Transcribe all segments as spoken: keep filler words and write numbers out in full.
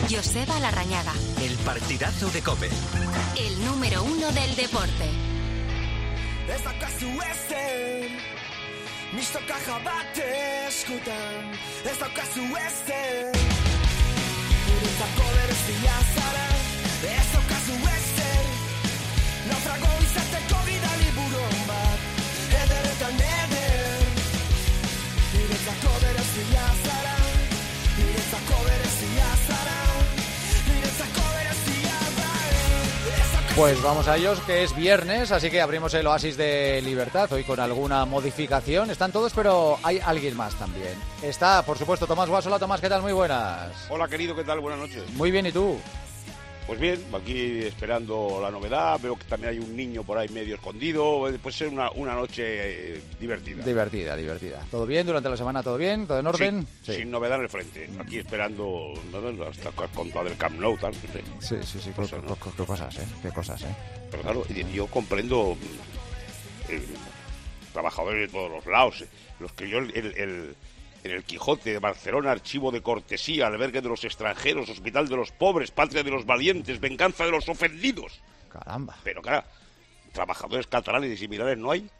Joseba Larrañaga. El partidazo de COPE. El número uno del deporte. Ez daukazu ezen, mistoka jabate eskutan. Ez daukazu ezen, guretzako berezia zara. Ez daukazu ezen, naufrago izateko bidali buron bat. Ederetan eder, guretzako berezia zara. Guretzako berezia zara. Guretzako berezia zara. Pues vamos a ellos, que es viernes, así que abrimos el Oasis de Libertad, hoy con alguna modificación. Están todos, pero hay alguien más también. Está, por supuesto, Tomás Guas. Hola, Tomás, ¿qué tal? Muy buenas. Hola, querido, ¿qué tal? Buenas noches. Muy bien, ¿y tú? Pues bien, aquí esperando la novedad. Veo que también hay un niño por ahí medio escondido. Puede ser una, una noche eh, divertida. Divertida, divertida. ¿Todo bien durante la semana? ¿Todo bien? ¿Todo en orden? Sí, sí. Sin novedad en el frente. Aquí esperando ¿no? hasta con todo el Camp Nou, tal. No sé. Sí, sí, sí. Cosas, qué, ¿no? qué, qué cosas, ¿eh? Qué cosas, ¿eh? Pero claro, yo comprendo eh, trabajadores de todos los lados. Eh, los que yo... el, el en el Quijote de Barcelona, archivo de cortesía, albergue de los extranjeros, hospital de los pobres, patria de los valientes, venganza de los ofendidos. Caramba. Pero claro, trabajadores catalanes y similares no hay.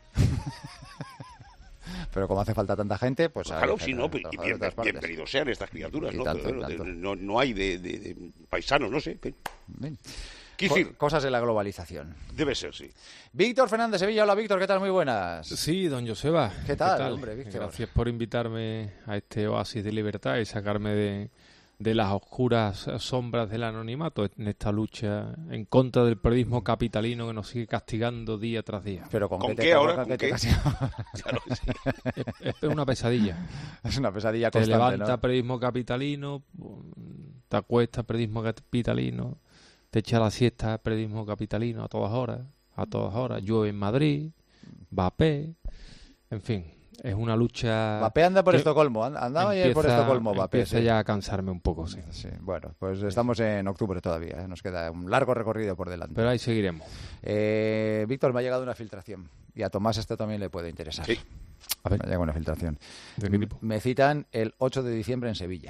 Pero como hace falta tanta gente, pues... pues claro, sí, no, y bien, bienvenidos sean estas criaturas, ¿no? Tanto, Pero, tanto. no, no hay de, de, de paisanos, no sé. Bien. ¿Qué decir? Cosas de la globalización. Debe ser, sí. Víctor Fernández Sevilla. Hola, Víctor, ¿qué tal? Muy buenas. Sí, don Joseba. ¿Qué tal, ¿Qué tal? hombre, Víctor? Gracias por invitarme a este oasis de libertad y sacarme de, de las oscuras sombras del anonimato en esta lucha en contra del periodismo capitalino que nos sigue castigando día tras día. ¿Pero con, ¿Con qué, qué te, ahora? ¿Con ¿Con qué? qué? Te claro, sí. es, es una pesadilla. Es una pesadilla te constante, levanta ¿no? periodismo capitalino, te acuesta periodismo capitalino, te echa la siesta periodismo capitalino a todas horas, a todas horas. Llueve en Madrid, Mbappé, en fin, es una lucha... Mbappé anda por Estocolmo, andaba ayer por Estocolmo Mbappé. Empieza sí. ya a cansarme un poco, sí. sí. Bueno, pues estamos en octubre todavía, ¿eh? Nos queda un largo recorrido por delante. Pero ahí seguiremos. Eh, Víctor, me ha llegado una filtración y a Tomás esto también le puede interesar. Sí. A ver. Me ha llegado una filtración. ¿De qué tipo? Me citan el ocho de diciembre en Sevilla.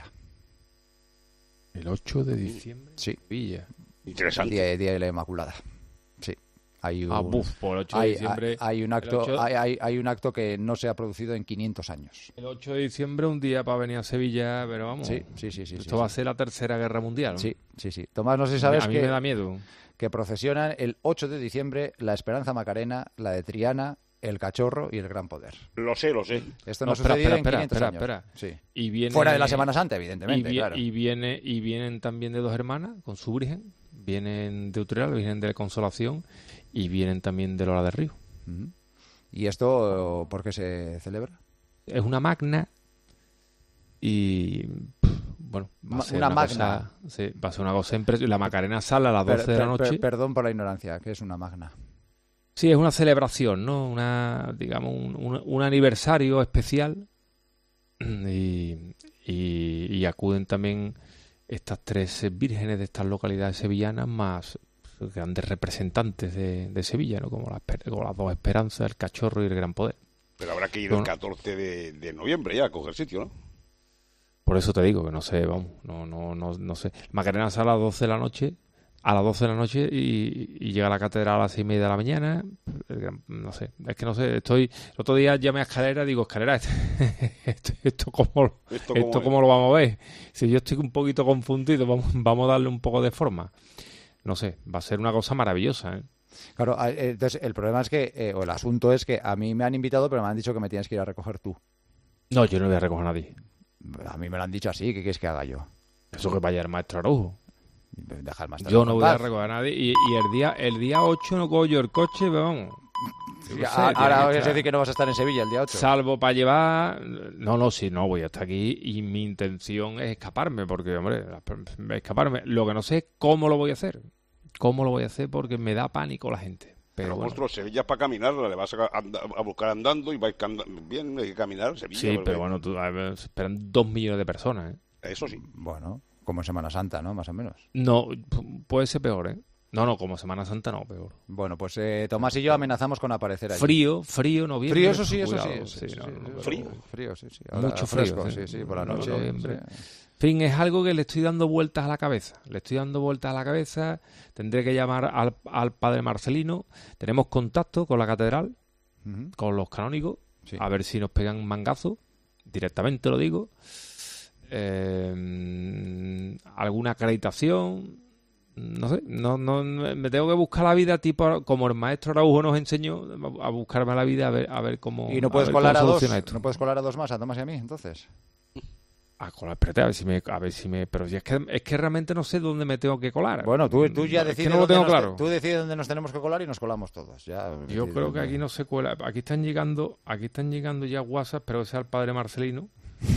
¿El ocho de diciembre? Sí. Sevilla. Interesante. Día, día de la Inmaculada. Sí. Hay un, ah, buf, por el ocho de hay, diciembre. Hay, hay, un acto, ocho... hay, hay, hay un acto que no se ha producido en quinientos años. El ocho de diciembre, un día para venir a Sevilla, pero vamos. Sí, sí, sí. sí esto sí, va sí. a ser la tercera guerra mundial, ¿no? Sí, sí, sí. Tomás, no sé si sabes a mí que, me da miedo. que procesionan el ocho de diciembre la Esperanza Macarena, la de Triana, el Cachorro y el Gran Poder. Lo sé, lo sé. Esto no, no ha sucedido espera, en espera, quinientos espera, años. espera. Sí. Y viene, fuera de la Semana Santa, evidentemente, y, vi, claro. y, viene, y vienen también de dos hermanas con su virgen, vienen de Utrera, vienen de Consolación y vienen también de Lola del Río. Uh-huh. ¿Y esto por qué se celebra? Es una magna y... Bueno, va a ser una, una magna. Cosa, sí, va a ser una cosa impresionante. La Macarena sale a las doce per, de la noche. Per, perdón por la ignorancia, ¿qué es una magna? Sí, es una celebración, ¿no? Una, digamos, un, un, un aniversario especial y, y, y acuden también estas tres vírgenes de estas localidades sevillanas más grandes representantes de, de Sevilla, ¿no? Como, la, como las dos Esperanzas, el Cachorro y el Gran Poder. Pero habrá que ir bueno, el catorce de, de noviembre ya a coger sitio, ¿no? Por eso te digo que no sé, vamos, no, no, no, no sé. Macarena sale a las doce de la noche, a las doce de la noche y, y llega a la catedral a las seis y media de la mañana. No sé, es que no sé, estoy... El otro día llamé a Escalera y digo, Escalera, esto, esto, esto, ¿cómo, ¿Esto, esto cómo, cómo lo vamos a ver? Si yo estoy un poquito confundido, vamos, vamos a darle un poco de forma. No sé, va a ser una cosa maravillosa, ¿eh? Claro, entonces el problema es que, eh, o el asunto es que a mí me han invitado, pero me han dicho que me tienes que ir a recoger tú. No, yo no voy a recoger a nadie. A mí me lo han dicho así, ¿qué quieres que haga yo? Eso que vaya el maestro Araujo. Deja el maestro Yo no voy paz. a recoger a nadie y, y el día el día ocho no cojo yo el coche, pero vamos. Sí, sé, ahora vas a estar... decir que no vas a estar en Sevilla el día ocho. Salvo para llevar... No, no, sí, no, voy a estar aquí y mi intención es escaparme, porque, hombre, escaparme. Lo que no sé es cómo lo voy a hacer. ¿Cómo lo voy a hacer? Porque me da pánico la gente. Pero, Pero bueno. monstruo, Sevilla es para caminar, le vas a, a buscar andando y vais bien, hay que caminar Sevilla. Sí, pero bueno, tú, a ver, esperan dos millones de personas, ¿eh? Eso sí. Bueno, como en Semana Santa, ¿no? Más o menos. No, puede ser peor, ¿eh? No, no, como Semana Santa no, peor. Bueno, pues eh, Tomás y yo amenazamos con aparecer ahí. Frío, frío, noviembre. Frío, eso sí, eso cuidado, sí. sí, sí, no, sí, no, sí, ¿Frío? Frío, sí, sí. Ahora, Mucho fresco, frío, sí, sí, sí, por la no, noche. noviembre. Sí. En fin, es algo que le estoy dando vueltas a la cabeza. Le estoy dando vueltas a la cabeza. Tendré que llamar al, al padre Marcelino. Tenemos contacto con la catedral, uh-huh. con los canónigos, sí. a ver si nos pegan un mangazo. Directamente lo digo. Eh, alguna acreditación. No sé, no, no, me tengo que buscar la vida tipo como el maestro Araujo nos enseñó a buscarme la vida a ver, a ver cómo. Y no puedes colar a dos. Esto. No puedes colar a dos más, a Tomás y a mí, entonces. A colar, espérate, a ver si me, a ver si me, pero si es que es que realmente no sé dónde me tengo que colar. Bueno, tú, tú ya decides. Es que no lo tengo claro. Tú decides dónde nos tenemos que colar y nos colamos todos. Ya. Yo creo que aquí no se cuela. Aquí están llegando, aquí están llegando ya WhatsApp, pero que sea el padre Marcelino.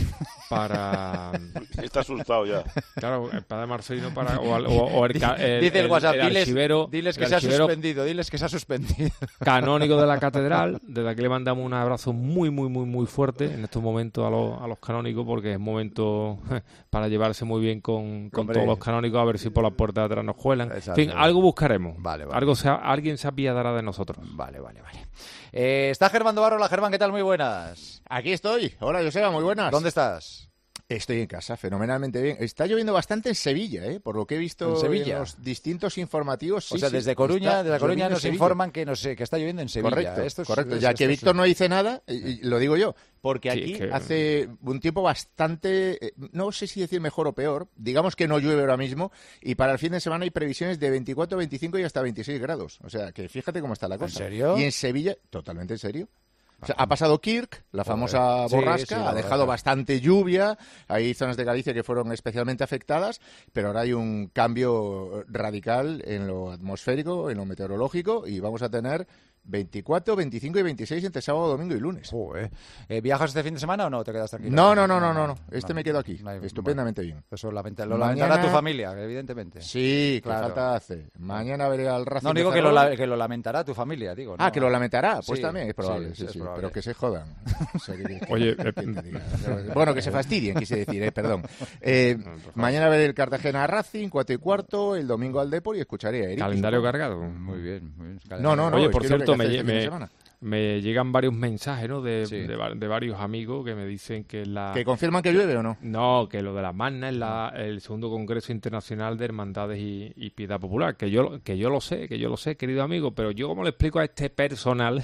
Para. Está asustado ya. Claro, el padre Marcelino para. O, o, o el, el, Dice el, el WhatsApp, el diles, archivero, diles que el se ha archivero suspendido, diles que se ha suspendido. Canónigo de la catedral. Desde aquí le mandamos un abrazo muy, muy, muy, muy fuerte en estos momentos a los, a los canónigos, porque es momento para llevarse muy bien con, con todos los canónigos, a ver si por la puerta de atrás nos cuelan. Exacto. En fin, algo buscaremos. Vale, vale. Algo se, alguien se apiadará de nosotros. Vale, vale, vale. Eh, está Germán Dobarro. Hola, Germán, ¿qué tal? Muy buenas. Aquí estoy. Hola, Joseba, muy buenas. ¿Dónde estás? Estoy en casa, fenomenalmente bien. Está lloviendo bastante en Sevilla, ¿eh? Por lo que he visto en, Sevilla. en los distintos informativos. Sí, o sea, sí, desde Coruña, desde Coruña nos Sevilla. informan que, no sé, que está lloviendo en Sevilla. Correcto, esto es, correcto. Es, ya esto que es, Víctor no dice nada, y, y lo digo yo, porque sí, aquí que... hace un tiempo bastante, eh, no sé si decir mejor o peor, digamos que no llueve ahora mismo, y para el fin de semana hay previsiones de veinticuatro, veinticinco y hasta veintiséis grados. O sea, que fíjate cómo está la cosa. ¿En serio? Y en Sevilla, totalmente en serio. O sea, ha pasado Kirk, la famosa sí, borrasca, sí, ha dejado bastante lluvia, hay zonas de Galicia que fueron especialmente afectadas, pero ahora hay un cambio radical en lo atmosférico, en lo meteorológico, y vamos a tener veinticuatro, veinticinco y veintiséis entre sábado, domingo y lunes. Joder. Eh, ¿Viajas este fin de semana o no? ¿Te quedas tranquilo? No, no, no, no, no, no. Este no, me quedo aquí, no hay, estupendamente bueno, bien. Eso lamenta, lo Mañana... lamentará tu familia, evidentemente. Sí, que claro. falta hace. Mañana veré al Racing. No digo que lo, la, que lo lamentará tu familia, digo. ¿no? Ah, que lo lamentará, pues sí, también es probable, sí, sí, sí, sí, es probable. pero que se jodan. O sea, que, que, Oye, que, que, que, bueno, que se fastidien, quise decir, eh, perdón. Eh, mañana veré el Cartagena Racing, cuatro y cuarto, el domingo al Depor y escucharé a Eric. Calendario cargado. Muy bien, muy bien. No, no, no. Oye, por cierto, me, este me, me llegan varios mensajes, ¿no? De, sí. de, de, de varios amigos que me dicen que la... ¿Que confirman que llueve o no? No, que lo de la magna es la, el segundo Congreso Internacional de Hermandades y, y Piedad Popular. Que yo, que yo lo sé, que yo lo sé, querido amigo, pero yo como le explico a este personal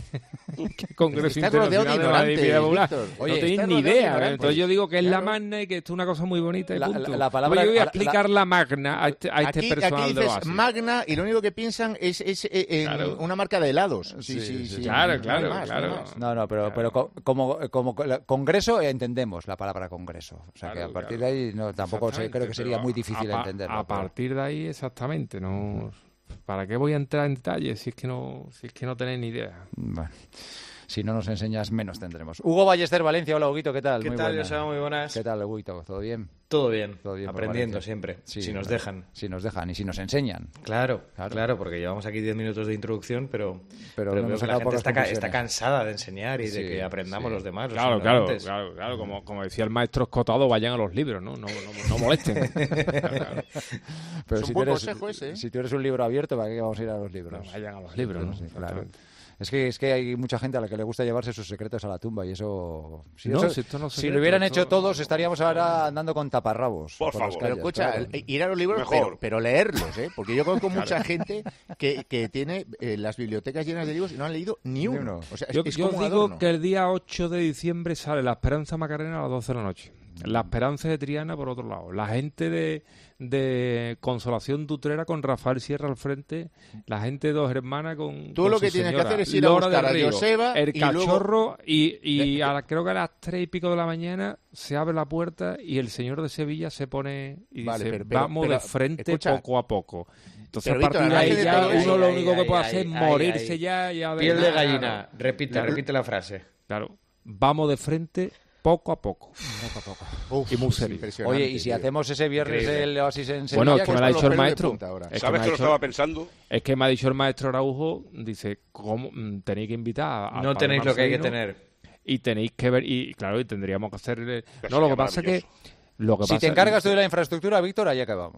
que Congreso Internacional de Hermandades y Piedad Popular, Oye, no tenéis ni idea. Entonces yo digo que es la magna y que esto es una cosa muy bonita y la, punto. La, la palabra, yo voy a la, explicar la, la magna a este, a este aquí, personal aquí de dices Oasis. magna y lo único que piensan es, es, es en claro. una marca de helados. Sí, sí, sí. sí. Claro, no claro, más, claro. No, no, pero, claro. pero como, como congreso entendemos la palabra congreso. O sea, claro, que a partir claro. de ahí no, tampoco sé, creo que sería muy difícil a, entenderlo. A partir de ahí, exactamente. No, ¿para qué voy a entrar en detalles si es que no, si es que no tenéis ni idea? Bueno. Si no nos enseñas, menos tendremos. Hugo Ballester, Valencia. Hola, Huguito, ¿qué tal? ¿Qué muy tal, buenas. Joseba? Muy buenas. ¿Qué tal, Huguito? ¿Todo bien? Todo bien. Todo bien aprendiendo siempre, sí, si nos claro. dejan. Si nos dejan y si nos enseñan. Claro, claro, claro, porque llevamos aquí diez minutos de introducción, pero, pero, pero no veo nos que la gente está, conclusiones. está cansada de enseñar y sí, de que aprendamos sí. los demás. Los claro, claro, claro, claro, como, como decía el maestro Escotado, vayan a los libros, ¿no? No, no, no molesten. Claro, claro. Pero es si un buen tú eres, consejo ese, ¿eh? Si tú eres un libro abierto, ¿para qué vamos a ir a los libros? No, vayan a los libros, ¿no? Sí, claro. Es que, es que hay mucha gente a la que le gusta llevarse sus secretos a la tumba y eso... Si, no, eso, si, esto no si secreto, lo hubieran esto... hecho todos, estaríamos ahora andando con taparrabos. Por por favor. Pero escucha, claro. ir a los libros, pero, pero leerlos, ¿eh? Porque yo conozco claro. mucha gente que, que tiene eh, las bibliotecas llenas de libros y no han leído ni uno. Ni uno. O sea, es, yo es yo como digo adorno. que el día ocho de diciembre sale La Esperanza Macarena a las doce de la noche. La Esperanza de Triana, por otro lado. La gente de, de Consolación Dutrera con Rafael Sierra al frente. La gente de Dos Hermanas con Tú con lo su que tienes señora, que hacer es ir Lora a buscar a Río, Joseba el y cachorro luego... y, y de, a la, creo que a las tres y pico de la mañana se abre la puerta y el señor de Sevilla se pone y vale, dice, pero, pero, vamos pero, de frente escucha, poco a poco. Entonces pero, a partir Víctor, de ahí de ya todo uno eso, lo ay, único ay, que puede ay, hacer es ay, morirse ay. ya. ya Piel de nada, gallina. Repite, repite la frase. Claro. Vamos de frente poco a poco. Poco a poco. Uf, y muy serio. Oye, y si tío. hacemos ese viernes Increíble. el Oasis en Sevilla... Bueno, es que me lo ha dicho el de maestro. Es ¿Sabes que, que lo dicho, estaba pensando? Es que me ha dicho el maestro Araujo, dice, ¿cómo tenéis que invitar a No tenéis lo que hay que tener. Y tenéis que ver, y claro, y tendríamos que hacer... No, lo que pasa es que... Lo que si pasa, te encargas tú de la infraestructura, Víctor, allá que vamos.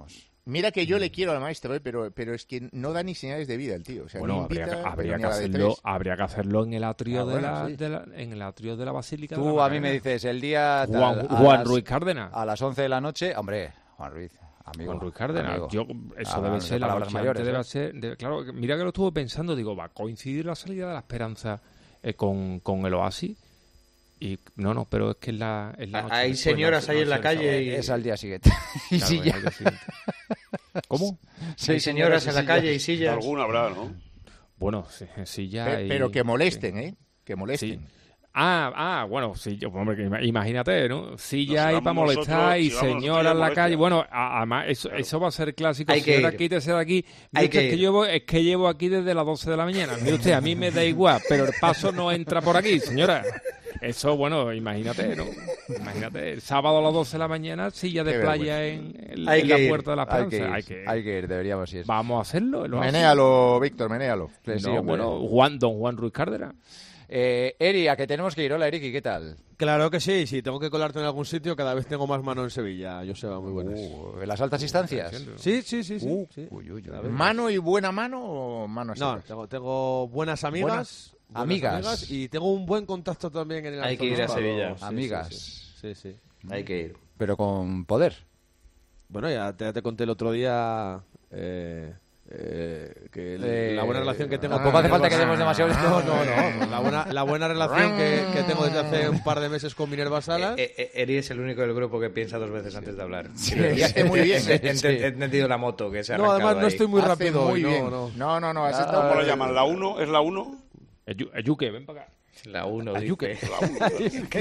Mira que yo le quiero al maestro, ¿eh? pero, pero es que no da ni señales de vida el tío. O sea, Bueno, no invita, habría, que- habría ni que a la de hacerlo, tres. habría que hacerlo en el atrio Ah, de, bueno, la, sí. de la- en el atrio de la Basílica. de Tú la a mí me Macarena. dices el día tal, Juan, a Juan las- Ruiz Cárdenas. a las once de la noche, hombre, Juan Ruiz, amigo. Juan Ruiz Cárdenas. amigo. Yo, eso Ah, debe de ser la palabras noche mayores, antes, debe ¿eh? ser. de- claro, mira que lo estuve pensando, digo, va a coincidir la salida de la Esperanza eh, con, con el Oasis. Y no, no, pero es que es la, es la noche Hay después, señoras no- ahí no en la sé, calle sábado. y- Es al día siguiente. y Claro, si es ya. al día siguiente. ¿Cómo? Hay señoras en la calle y sillas. Alguna habrá, ¿no? Bueno, sí, sí ya. Pe- y- Pero que molesten, sí. ¿eh? Que molesten. Sí. Ah, ah, bueno, sí, yo, hombre, que ima- imagínate, ¿no? Sí, No, ya si hay vamos para molestar nosotros- y si vamos nosotros señora ya en la molestia. calle. Bueno, a- además, eso, eso va a ser clásico. Hay que Señora, ir. quítese de aquí. Mire Hay usted, que es que ir. llevo, es que llevo aquí desde las doce de la mañana. Mire usted, a mí me da igual, pero el paso no entra por aquí, señora. Eso, bueno, imagínate, ¿no? Imagínate, el sábado a las doce de la mañana, silla de Qué playa en, en- Hay en que la ir. puerta de la Hay que, Esperanza. ir, Hay que ir. hay que ir, deberíamos ir. Vamos a hacerlo. lo hacemos. Menéalo, Víctor, menéalo. Sí, sí, No, hombre. bueno, Juan, don Juan Ruiz Cárdenas. Eh, Eri, a que tenemos que ir. Hola, Eriki, ¿qué tal? Claro que sí, si tengo que colarte en algún sitio, cada vez tengo más mano en Sevilla. Joseba, muy buenas. Uh, ¿en las altas instancias? Sí, sí, sí, sí. Uh, sí. uy, uy, uy. A ver. ¿Mano y buena mano o mano No, secas? tengo, tengo buenas amigas. Buenas buenas amigas. Y tengo un buen contacto también en el Hay que ir a arzobispado. Sevilla. Sí, Amigas. Sí, sí, sí. Hay que ir. Pero con poder. Bueno, ya te, ya te conté el otro día eh, eh, que el- Eh, la buena relación que tengo. tampoco con hace falta Minerva- que demos demasiado- No, no, no. La buena, la buena relación que, que tengo desde hace un par de meses con Minerva Salas. Eh, eh, Eri es el único del grupo que piensa dos veces antes de hablar. Y hace muy bien. He, ent- he entendido la moto que se ha No, arrancado además no ahí. estoy muy Hace rápido. muy hoy, no, bien. no. No, no, no, has Ah, estado ¿Cómo lo muy llaman? bien. ¿La uno? ¿Es la uno? El, Yu- el Yuque, ven para acá. La uno, Yuque. dice. La uno.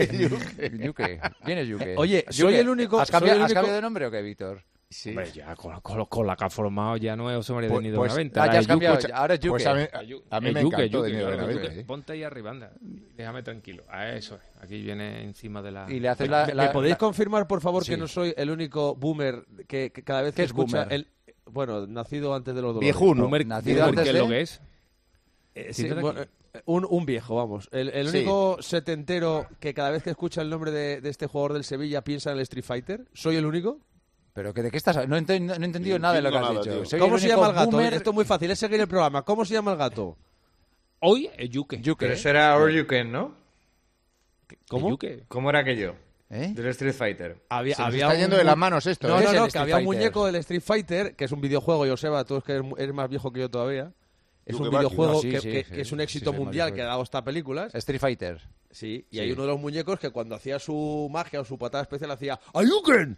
Yuque. ¿Quién es Yuque? Oye, soy el único- ¿Has soy cambiado, el ¿has único- cambiado de nombre o qué, Víctor? Sí. Hombre, ya con, con, con la que ha formado ya no es José María Pues- de Nido pues- Benavente. Ah, ahora ya es has cambiado. Yuque. ya- Ahora es Yuque. Pues a mí, El Yu- a mí el me Yuque, encantó Yuque, de Nido claro, Benavente, Yuque. ¿eh? Ponte ahí arriba, anda. Déjame tranquilo. A eso es. Aquí viene encima de la... Y le haces ¿Me, la... me la- podéis la- confirmar, por favor, Sí. que no soy el único boomer que, que cada vez que ¿Qué es escucha boomer? el bueno, nacido antes de los dolores? Viejuno. Boomer, nacido Boomer, antes ¿qué es de- lo que es? Eh, Sí, sí, de aquí. bueno, eh, un, un viejo, vamos. El, el Sí. único setentero que cada vez que escucha el nombre de, de este jugador del Sevilla piensa en el Street Fighter. ¿Soy el único? ¿Pero que de qué estás? No he, enten- no he entendido No nada de lo que has entiendo nada, dicho. tío. Soy ¿Cómo el se único llama el gato? boomer- Esto es muy fácil, es seguir el programa. ¿Cómo se llama el gato? Hoy es Yuque. Yuque. Pero eso era All You Can, ¿no? ¿Cómo? Yuque. ¿Cómo era aquello? ¿Eh? Del Street Fighter. Había, Se nos había está un yendo de mu- las manos esto. No, ¿eh? no, es el no, que Street había un Fighter? muñeco del Street Fighter, que es un videojuego, Joseba, tú es que eres, eres más viejo que yo todavía. Es Yuke un Baki. videojuego No, sí, que, sí, que- sí, que es un sí, éxito sí, sí, mundial sí. que ha dado hasta películas. Street Fighter. Sí, y Sí. hay uno de los muñecos que cuando hacía su magia o su patada especial hacía ¡Ayuken!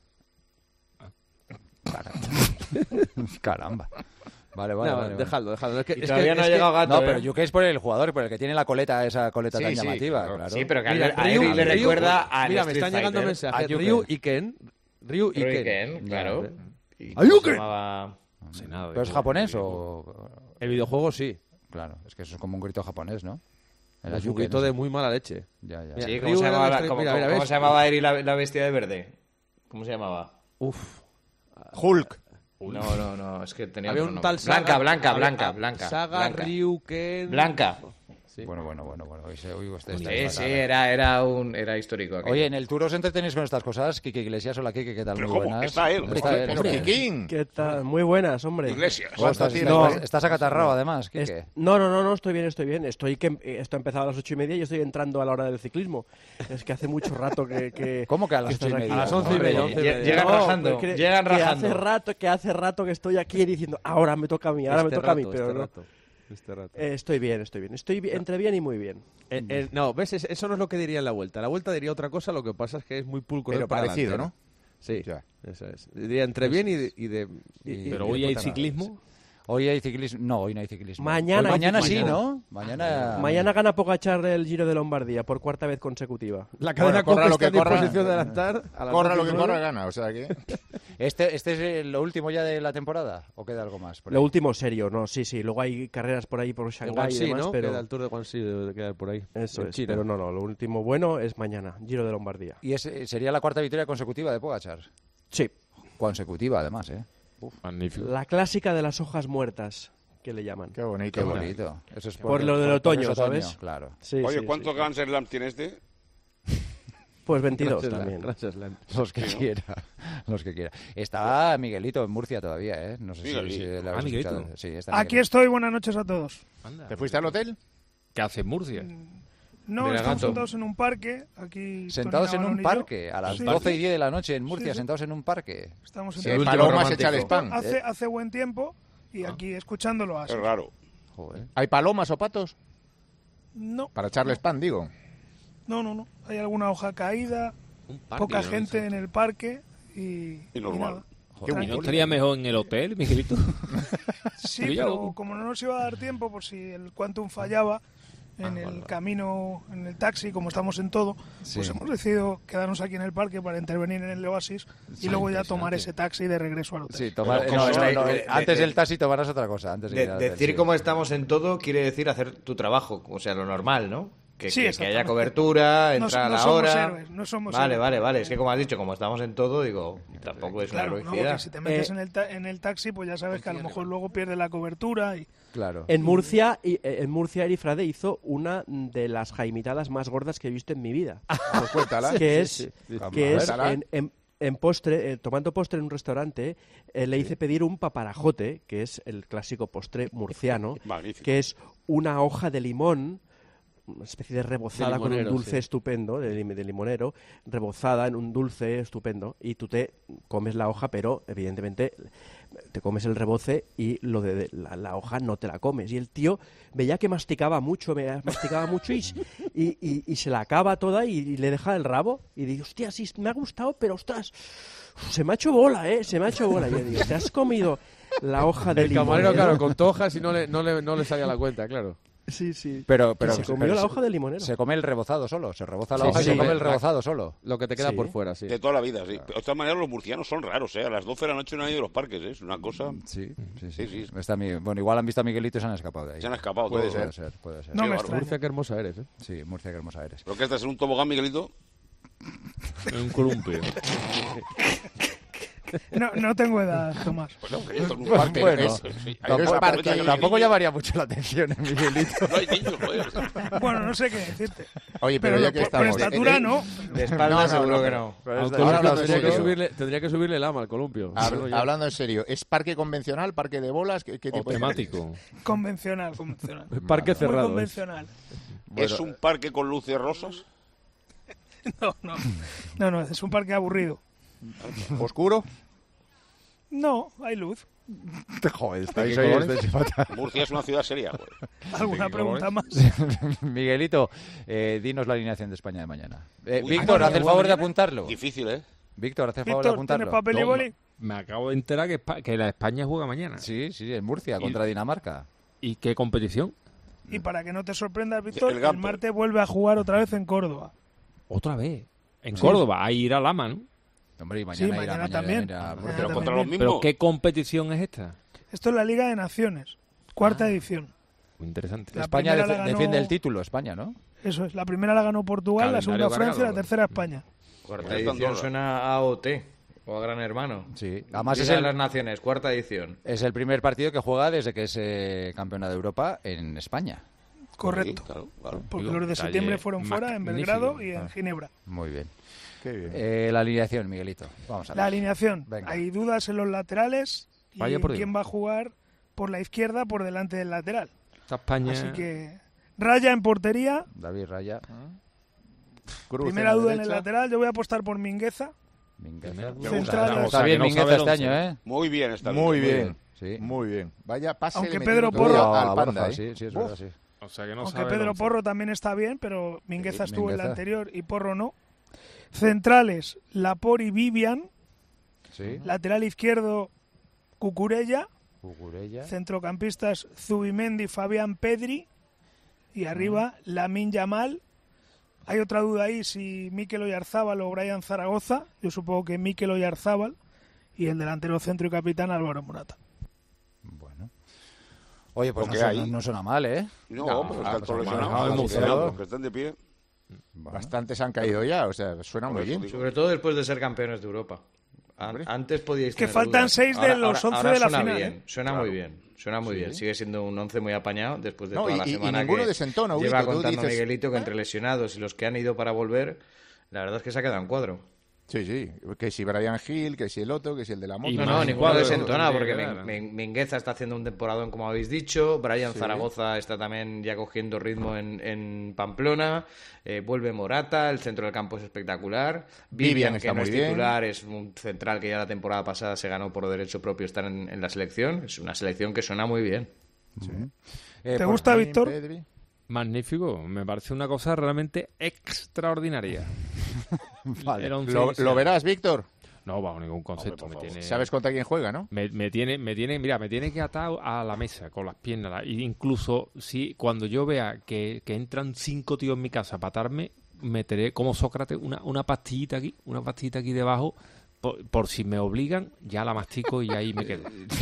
Caramba. Vale, vale, No, vale, vale. dejadlo, dejadlo. Es que, Y es todavía que- no ha es que- llegado gato, No, ¿eh? pero Yuke es por el jugador, por el que tiene la coleta, esa coleta Sí, tan sí, llamativa, claro. claro. Sí, pero que a, Mira, a Ryu- Eri le Ryu- recuerda a Mira, me Street están llegando Fighter. mensajes. Ayuken. Ryu Iken. Ryu Ryu Iken. Iken, claro. ¿Y cómo Ayuken. se llamaba? No sé nada. de ¿Pero es juegos japonés de o...? El videojuego sí. Claro, es que eso es como un grito japonés, ¿no? El Es un Ayuken, grito no sé. de muy mala leche. Ya, ya. Mira, Sí, Ryu ¿cómo se era llamaba, de la- Street- cómo- mira, cómo- mira, cómo ¿ves? se llamaba Eri la, la bestia de verde? ¿Cómo se llamaba? Uf. Hulk. No, no, no, es que tenía Había otro un nombre. tal Saga. Blanca, Blanca, había- Blanca, ah, Blanca. Saga, Blanca. Ryu, Ken. Blanca. Sí. Bueno, bueno, bueno, bueno. Hoy se, hoy usted está Sí, fatal. sí, era, era, un, era histórico. aquello. Oye, en el tour os entretenéis con estas cosas. Kike Iglesias, hola Kike, ¿qué tal? Pero Muy ¿cómo? buenas. Está él. Está él. Pero hombre. Kikín. ¿Qué tal? Muy buenas, hombre. Iglesias. ¿Cómo estás? tiras? No. Estás, estás acatarrado, además, Es- Kike. no, no, no, no, estoy bien, estoy bien. Estoy que eh, esto ha empezado a las ocho y media y yo estoy entrando a la hora del ciclismo. Es que hace mucho rato que... que ¿Cómo que a las que ocho y estás media? aquí. A las once y media, once y Lle- media. Llegan No, rajando, que- llegan que rajando. hace rato, que hace rato que estoy aquí diciendo, ahora me toca a mí, ahora Este me toca a mí, rato, pero este no. rato, este rato. Eh, estoy bien, estoy bien. Estoy bi- entre bien y muy bien. Eh, eh, no, ¿ves? Es- Eso no es lo que diría en la vuelta. La vuelta diría otra cosa, lo que pasa es que es muy pulcro. Pero para parecido, delante, ¿no? Sí, Ya. eso es. Diría entre bien y de... y de- y- Pero y hoy de hay puta madre. ciclismo. Hoy hay ciclismo. No, hoy no hay ciclismo. Mañana Hoy hay mañana sí, ciclismo. ¿no? Mañana. Mañana gana Pogacar el Giro de Lombardía por cuarta vez consecutiva. La cadena Bueno, corra Cope lo está que en corra. disposición de adelantar. a las Corra doce lo y que nueve. corra, gana. O sea que... ¿Este, ¿Este es eh, lo último ya de la temporada? ¿O queda algo más? por Lo ahí? último serio, no, sí, sí. Luego hay carreras por ahí por En Shanghái y Guangxi, demás, ¿no? pero Queda el Tour de Guangxi, debe de quedar por ahí. eso En es. China. Pero no, no, lo último bueno es mañana, Giro de Lombardía. Y es, eh, sería la cuarta victoria consecutiva de Pogacar. Sí, Consecutiva, además, ¿eh? Magnífico. la clásica de las hojas muertas, que le llaman. Qué bonito. Qué bonito. Eso es Por lo del por- por otoño, ese ¿sabes? Claro. Sí, Oye, sí, ¿cuántos sí. Grand Slam tiene este? Pues veintidós Gracias, también. gracias, Lan. Los que quiera. los que quiera. Está Miguelito en Murcia todavía, ¿eh? No sé si, Miguelito. si lo Ah, habéis Miguelito. escuchado. Sí, está Aquí Miguelito. estoy, buenas noches a todos. Anda. ¿Te fuiste al hotel? ¿Qué hace en Murcia? No, Mira, estamos gato. sentados en un parque, aquí... Sentados en Tony un Navarro y yo. parque, a las Sí, doce y sí. diez de la noche en Murcia, Sí, sí. sentados en un parque. Estamos Si sentados hay El último palomas, romántico. echar spam. hace, hace buen tiempo y Ah. aquí escuchándolo así. Es raro. Joder. ¿Hay palomas o patos? No, Para echarles pan, digo. no, no, no. Hay alguna hoja caída, Un parque, poca ¿no? gente en el parque y... Y y normal. nada. ¿Y no Tranquilo. estaría mejor en el hotel, Miguelito? Sí, Digo yo. pero como no nos iba a dar tiempo por si el Quantum fallaba en Ah, el vale, vale. camino, en el taxi, como estamos en todo, Sí. pues hemos decidido quedarnos aquí en el parque para intervenir en el Oasis y luego ya tomar ese taxi de regreso al hotel. Sí, tomar, Pero no, ¿cómo no, estáis? no, De- eh, de- antes de- del taxi tomarás otra cosa. Antes de De- ir al hotel, decir sí. cómo estamos en todo quiere decir hacer tu trabajo, o sea, lo normal, ¿no? Que, Sí, que- que exactamente. haya cobertura, No entrar so- a no la somos hora. héroes, no somos vale, héroes. vale, vale. Es que como has dicho, como estamos en todo, digo, tampoco es Claro, una no, heroicidad. porque si te metes Eh, en, el ta- en el taxi, pues ya sabes que a lo mejor luego pierde la cobertura y... Claro. En Murcia, y- eh, en Murcia, Eri Frade hizo una de las jaimitadas más gordas que he visto en mi vida. Pues cuéntala. que es, Sí, sí. que es Cuéntala. en, en- en postre, eh, tomando postre en un restaurante, eh, le hice pedir un paparajote, que es el clásico postre murciano, Magnífico. que es una hoja de limón, una especie de rebozada De con un limonero, dulce sí. estupendo, de, lim- de limonero, rebozada en un dulce estupendo, y tú te comes la hoja, pero evidentemente te comes el reboce y lo de, de la, la hoja no te la comes. Y el tío veía que masticaba mucho, me masticaba mucho y, y, y- y se la acaba toda y, y le deja el rabo. Y digo, hostia, sí, me ha gustado, pero ostras, se me ha hecho bola, ¿eh? Se me ha hecho bola. Y yo digo, ¿te has comido la hoja de El camarero, limonero? claro, con tojas y no le, no le, no le salía la cuenta, claro. Sí, sí. Pero, pero, se comió pero la se- hoja de limonero. Se come el rebozado solo. Se reboza la Sí, hoja y sí. se come el La- rebozado solo. Lo que te queda Sí. por fuera, sí. De toda la vida, sí. Pero de todas maneras, los murcianos son raros, ¿eh? A las doce de la noche no han ido a los parques, ¿eh? Es una cosa... Sí, sí, sí. Sí, sí. Está mi- Bueno, igual han visto a Miguelito y se han escapado de ahí. Se han escapado Puede todos. ser. Puede ser, puede ser. No Qué me bárbaro. extraña. Murcia, qué hermosa eres, ¿eh? Sí, Murcia, qué hermosa eres. ¿Pero qué estás en un tobogán, Miguelito? En un columpio. No, no tengo edad, Tomás. Pues no, que esto en un parque. Bueno, es- sí, hay pero es una parque, paleta que no hay Tampoco niños. llamaría mucho la atención en Miguelito. No hay niños, joder. Bueno, no sé qué decirte. Oye, pero, Pero ya lo- que por, por estamos... estatura no. De espalda No, no, seguro no, que pero- no. pero Al es- columpio ahora hablando en tendría, que serio, subirle, tendría que subirle el ama al columpio. hab- Digo yo. hablando en serio, ¿es parque convencional, parque de bolas? ¿Qué, qué O tipo de temático. Convencional, convencional. Parque Muy cerrado. ¿eh? convencional. ¿Es un parque con luces rosas? No, no. No, no, es un parque aburrido. ¿Oscuro? No, hay luz. Joder, ¿De estáis qué hoy colores? este fatal. Murcia es una ciudad seria, joder. ¿Alguna pregunta más? Miguelito, eh, dinos la alineación de España de mañana. Eh, Uy, Víctor, ¿mañana? haz el favor de apuntarlo. Difícil, ¿eh? Víctor, haz el favor de Víctor, ¿tienes apuntarlo. papel y No, boli? Me acabo de enterar que, Espa- que la España juega mañana. Sí, sí, en Murcia, contra Dinamarca. ¿Y qué competición? Y para que no te sorprendas, Víctor, El el, Gamper. martes vuelve a jugar otra vez en Córdoba. Otra vez. En Córdoba, ahí irá Lama, ¿no? Hombre, y mañana Sí, irá, mañana mañana también. irá- Mañana Pero también. contra los ¿Pero mismos. qué competición es esta? Esto es la Liga de Naciones, cuarta Ah. edición. Muy interesante. La España primera defe- la ganó- defiende el título, España, ¿no? Eso es, la primera la ganó Portugal, la segunda Calendario Francia y la cargado. tercera España. Cuarta Pues edición Andorra. suena a A O T o a Gran Hermano. Sí. Además es Liga de el, las Naciones, cuarta edición. es el primer partido que juega desde que es eh, campeona de Europa en España. Correcto. Sí, claro, claro. Porque Digo, los de detalle septiembre fueron fuera, en magnífico. Belgrado y en Ah. Ginebra. Muy bien. Qué bien. Eh, la alineación, Miguelito. Vamos a ver. La alineación. Venga. Hay dudas en los laterales y Vaya en por Dios. quién va a jugar por la izquierda por delante del lateral. Esta España... Así que Raya en portería. David Raya. Cruz Primera en la duda en el derecha. lateral. Yo voy a apostar por Mingueza. Mingueza. Me gusta. Central. Está bien Mingueza este año, ¿eh? Muy bien está Muy bien. Sí. Muy bien. Vaya pase Aunque le Pedro metieron Porro- todavía Ah, al Panda, Borja, ¿eh? sí, sí, es Uf. verdad, sí. O sea que no Aunque sabe Pedro el once. Porro también está bien, pero Mingueza Sí, estuvo en la Mingueza. anterior y Porro no. Centrales, Lapor y Vivian. Sí. Lateral izquierdo, Cucurella. Cucurella. Centrocampistas, Zubimendi, Fabián Pedri. Y arriba, Lamine Yamal. Hay otra duda ahí, si Mikel Oyarzábal o Brian Zaragoza. Yo supongo que Mikel Oyarzábal. Y el delantero centro y capitán, Álvaro Morata. Bueno. Oye, pues Lo no que suena, hay. no suena mal, ¿eh? No, No, pero ah, está pues, todo lesionado. bajado Los que están- emocionado. los que están de pie. Bastantes han caído ya, o sea, suena Por muy eso bien. digo. Sobre todo después de ser campeones de Europa. An- Hombre. Antes podíais Que tener faltan dudas. seis de Ahora- los ahora- once ahora de la suena final, bien, ¿eh? Suena Claro. muy bien, suena muy bien. Sigue siendo un once muy apañado después de No, toda y- la y- y semana ninguno que desentona, lleva Ulito, tú contando dices, Miguelito que entre lesionados y los que han ido para volver, la verdad es que se ha quedado en cuadro. Sí, sí. Que si Brian Hill, que si el otro, que si el de la moto. No, no, ninguno desentona, porque claro. Mingueza está haciendo un temporadón, como habéis dicho. Brian Sí. Zaragoza está también ya cogiendo ritmo en, en Pamplona. Eh, vuelve Morata, el centro del campo es espectacular. Vivian Vivian, está que no muy es bien. titular, es un central que ya la temporada pasada se ganó por derecho propio estar en, en la selección. Es una selección que suena muy bien. Eh, ¿Te por gusta, fin, Víctor? Pedri. Magnífico, me parece una cosa realmente extraordinaria. Vale. El once ¿Lo, inicial. lo verás, Víctor? No, bajo ningún concepto. Hombre, por me favor. tiene... ¿Sabes contra quién juega, no? Me, me tiene, me tiene, mira, me tiene que atar a la mesa con las piernas. la- y incluso si cuando yo vea que, que entran cinco tíos en mi casa a patarme, meteré como Sócrates una, una pastillita aquí, una pastillita aquí debajo, por, por si me obligan, ya la mastico y ahí me quedo.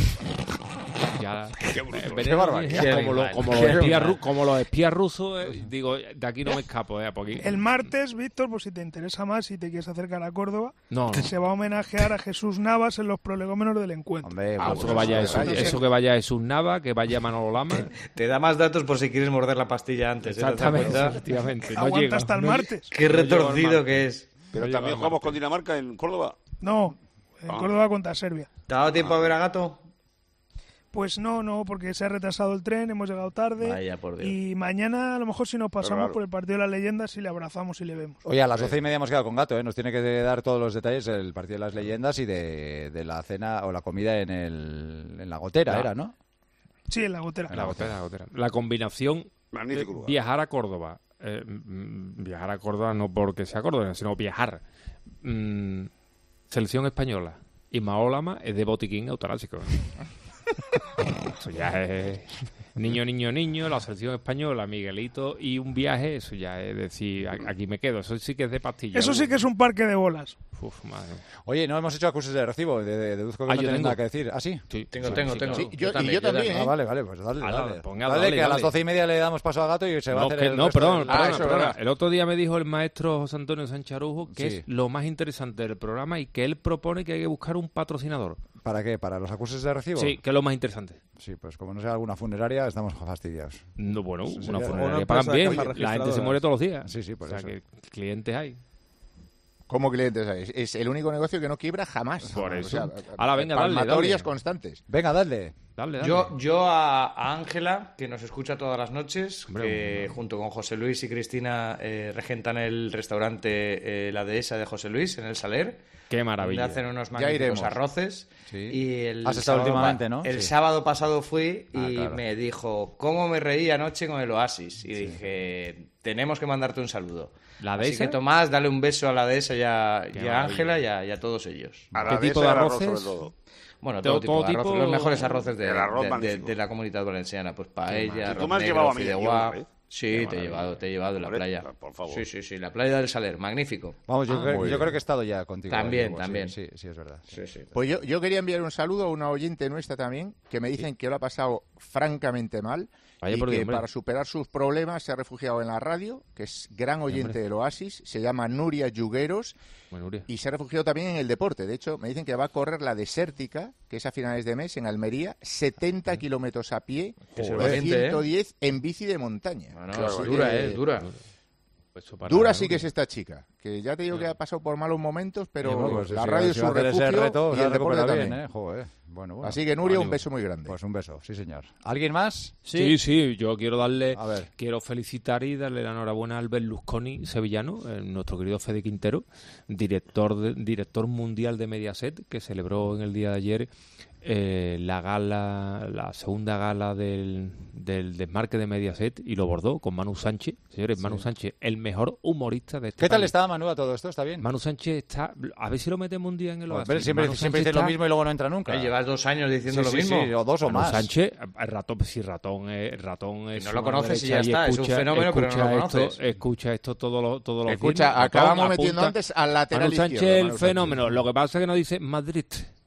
Ya, Qué bruto. eh, Qué veneno, barbaridad. como, Qué lo- animal. como Qué los espías, animal. ru- como los espías rusos, eh, digo, de aquí no me escapo. Eh, porque... El martes, Víctor, por si te interesa más, si te quieres acercar a Córdoba, No, no. se va a homenajear a Jesús Navas en los prolegómenos del encuentro. Hombre, Ah, pues, Eso que vaya eso, eso, eso. eso que vaya Jesús Nava, que vaya Manolo Lama. Te da más datos por si quieres morder la pastilla antes. ¿eh? ¿Te das Exactamente, cuenta? efectivamente. No Aguanta llega, hasta el no martes. Qué No llego al retorcido martes. que es. Pero No también llego al jugamos martes. con Dinamarca en Córdoba. No, en Ah. Córdoba contra Serbia. ¿Te ha dado tiempo a ver a Gato? Pues no, no, porque se ha retrasado el tren, hemos llegado tarde. Vaya, por Dios. Y mañana, a lo mejor, si nos pasamos raro. por el partido de las leyendas, si le abrazamos y le vemos. Oye, a las doce y media hemos quedado con Gato, ¿eh? Nos tiene que dar todos los detalles del partido de las leyendas y de, de la cena o la comida en, el, en la gotera, No. era, ¿no? Sí, en la gotera. La gotera, la gotera. La combinación Magnífico de lugar. viajar a Córdoba. eh, mm, viajar a Córdoba no porque sea Córdoba, sino viajar. Mm, selección española. Y Maolama es de botiquín autorásico. Eso ya es niño, niño, niño, la selección española, Miguelito y un viaje, eso ya es decir, a- aquí me quedo. Eso sí que es de pastilla. Eso sí que es un parque de bolas. Uf, madre. Oye, no hemos hecho acuses de recibo, de, de- deduzco que Ah, no yo tienes tengo. nada que decir. ¿Ah, sí? Sí, Tengo, sí, tengo, sí, tengo. claro. Sí, yo- y yo también, Ah, ¿eh? vale, vale, pues dale, Ah, dale. dale, ponga, Dale, dale, que a las dale. doce y media le damos paso a Gato y se va a No, hacer que- el no, resto perdón, del- Ah, perdón, eso es perdona. verdad. El otro día me dijo el maestro José Antonio Sánchez Arujo que Sí. es lo más interesante del programa y que él propone que hay que buscar un patrocinador. ¿Para qué? ¿Para los acuses de recibo? Sí, que es lo más interesante. Sí, pues como no sea alguna funeraria, estamos fastidiados. No, bueno, Sí, una sí, funeraria una pagan empresa de bien, cajas la gente se registradoras. muere todos los días. Sí, sí, por o sea eso. que clientes hay. Como clientes hay. Es el único negocio que no quiebra jamás. Por O eso. sea, Ahora, venga, dale, palmatorias dale. constantes. Venga, dale. Dale, dale. Yo, yo a a Ángela, que nos escucha todas las noches, Hombre, que hombre. junto con José Luis y Cristina eh, regentan el restaurante eh, La Dehesa de José Luis en el Saler. Qué maravilla. Donde hacen unos Ya magníficos iremos. arroces. Sí. Y el Has estado sábado últimamente, pa- ¿no? El Sí. sábado pasado fui y Ah, claro. me dijo, ¿cómo me reí anoche con el Oasis? Y dije, tenemos que mandarte un saludo. ¿La Así Dehesa? que Tomás, dale un beso a La Dehesa y a, Qué y a maravilla. Ángela y a, y a todos ellos. A la ¿Qué de tipo esa de el arroz, arroces? sobre todo. Bueno, Todo- todo, tipo todo de arroces, tipo- los mejores arroces de, El arroz de- de- magnífico. de la comunidad valenciana. Pues mal. paella, ¿Y tú arroz me has negro, llevado a mí fideuá. aquí una vez? Sí, Qué te he maravilla. llevado, te he llevado en la Hombre, playa. por favor. Sí, sí, sí, la playa del Saler, magnífico. Vamos, yo, Ah, creo, muy yo bien. creo que he estado ya contigo. También, Diego, sí, también. Sí, sí, es verdad. Sí, sí. Pues yo, yo quería enviar un saludo a una oyente nuestra también, que me dicen que lo ha pasado francamente mal Vaya y por que Dios, hombre. para superar sus problemas se ha refugiado en la radio, que es gran oyente del Oasis, se llama Nuria Yugueros, Bueno, Nuria. y se ha refugiado también en el deporte. De hecho, me dicen que va a correr la Desértica, que es a finales de mes, en Almería, setenta kilómetros a pie Que se y lo valiente, ¿eh? ciento diez en bici de montaña. Bueno, Así dura, que- eh, dura. Eso para- Dura sí que es esta chica, que ya te digo que ha pasado por malos momentos, pero Sí, bueno, pues la si- radio si es va a su hacer ese refugio reto, y se el deporte recupera bien, también. ¿eh? Joder. Bueno, bueno. Así que Nuria, un Ánimo. beso muy grande. Pues un beso, sí, señor. ¿Alguien más? Sí, sí, yo quiero darle, A ver. quiero felicitar y darle la enhorabuena a Albert Lusconi, sevillano, eh, nuestro querido Fede Quintero, director de- director mundial de Mediaset, que celebró en el día de ayer eh, la gala, la segunda gala del, del desmarque de Mediaset y lo bordó con Manu Sánchez. Señores, Manu Sánchez, el mejor humorista de este ¿Qué tal país. está Manu a todo esto? ¿Está bien? Manu Sánchez está, a ver si lo metemos un día en el Pues, Oasis. pero siempre Manu siempre Sánchez dice lo está- mismo y luego no entra nunca. Eh, Llevas dos años diciendo Sí, lo sí, mismo. sí, o dos o Manu más. Sánchez, el ratón, si ratón es ratón es no lo su mano conoces y derecha ya está, es un fenómeno, pero no lo escucha esto, conoces. Escucha esto todos los todos los Escucha, viernes. acabamos Ratón metiendo apunta- antes al lateral Manu Sánchez izquierdo, el Manu Sánchez. fenómeno. Lo que pasa es que no dice Madrid.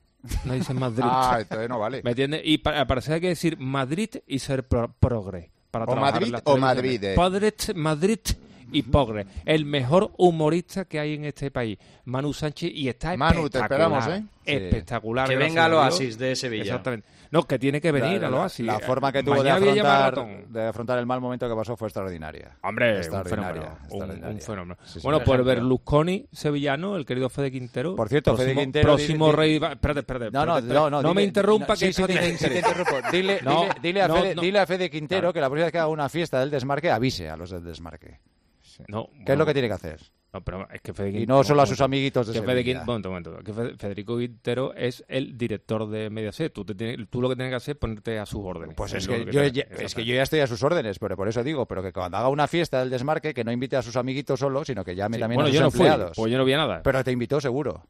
No dice Madrid. Ah, entonces no vale. ¿Me entiendes? Y para, para eso hay que decir Madrid y ser pro- progre. Para O trabajar Madrid en las o televisiones. Madrid, eh. Madrid, Madrid y Pogre. El mejor humorista que hay en este país, Manu Sánchez, y está Manu, espectacular. te esperamos, ¿eh? Espectacular. Que gracias venga al a Dios. Oasis de Sevilla. Exactamente. No, que tiene que venir La, al la- Oasis. la forma que tuvo de Mañana viene afrontar, maratón. de afrontar el mal momento que pasó fue extraordinaria. Hombre, un extraordinaria, fenómeno. Un, extraordinaria. un fenómeno. Sí, sí. Bueno, Un por ejemplo. Berlusconi, sevillano, el querido Fede Quintero. Por cierto, Fede próximo, Quintero... Próximo di- di- rey... va- Espérate, espérate. No, no, espérate, no, no, no me dile- interrumpa, no, que sí, eso sí, tiene sí, sí, te interés. interrumpo. Dile, No, dile, dile a no, Fede, no. dile a Fede Quintero Claro. que la próxima vez que haga una fiesta del desmarque avise a los del desmarque. No, ¿Qué es bueno. lo que tiene que hacer? No, pero es que Fede Y Quintero- no solo a un sus momento. amiguitos de que Fede Sevilla. Quin- momento, momento, que Fe- Federico Quintero es el director de Mediaset. Tú, te tienes- tú lo que tienes que hacer es ponerte a sus órdenes. Pues es lo que, que yo, tienes ya- que hacer. es que yo ya estoy a sus órdenes, pero por eso digo, pero que cuando haga una fiesta del desmarque, que no invite a sus amiguitos solo, sino que llame Sí, también bueno, a sus yo no fui, empleados. pues yo no vi nada. Pero te invitó seguro.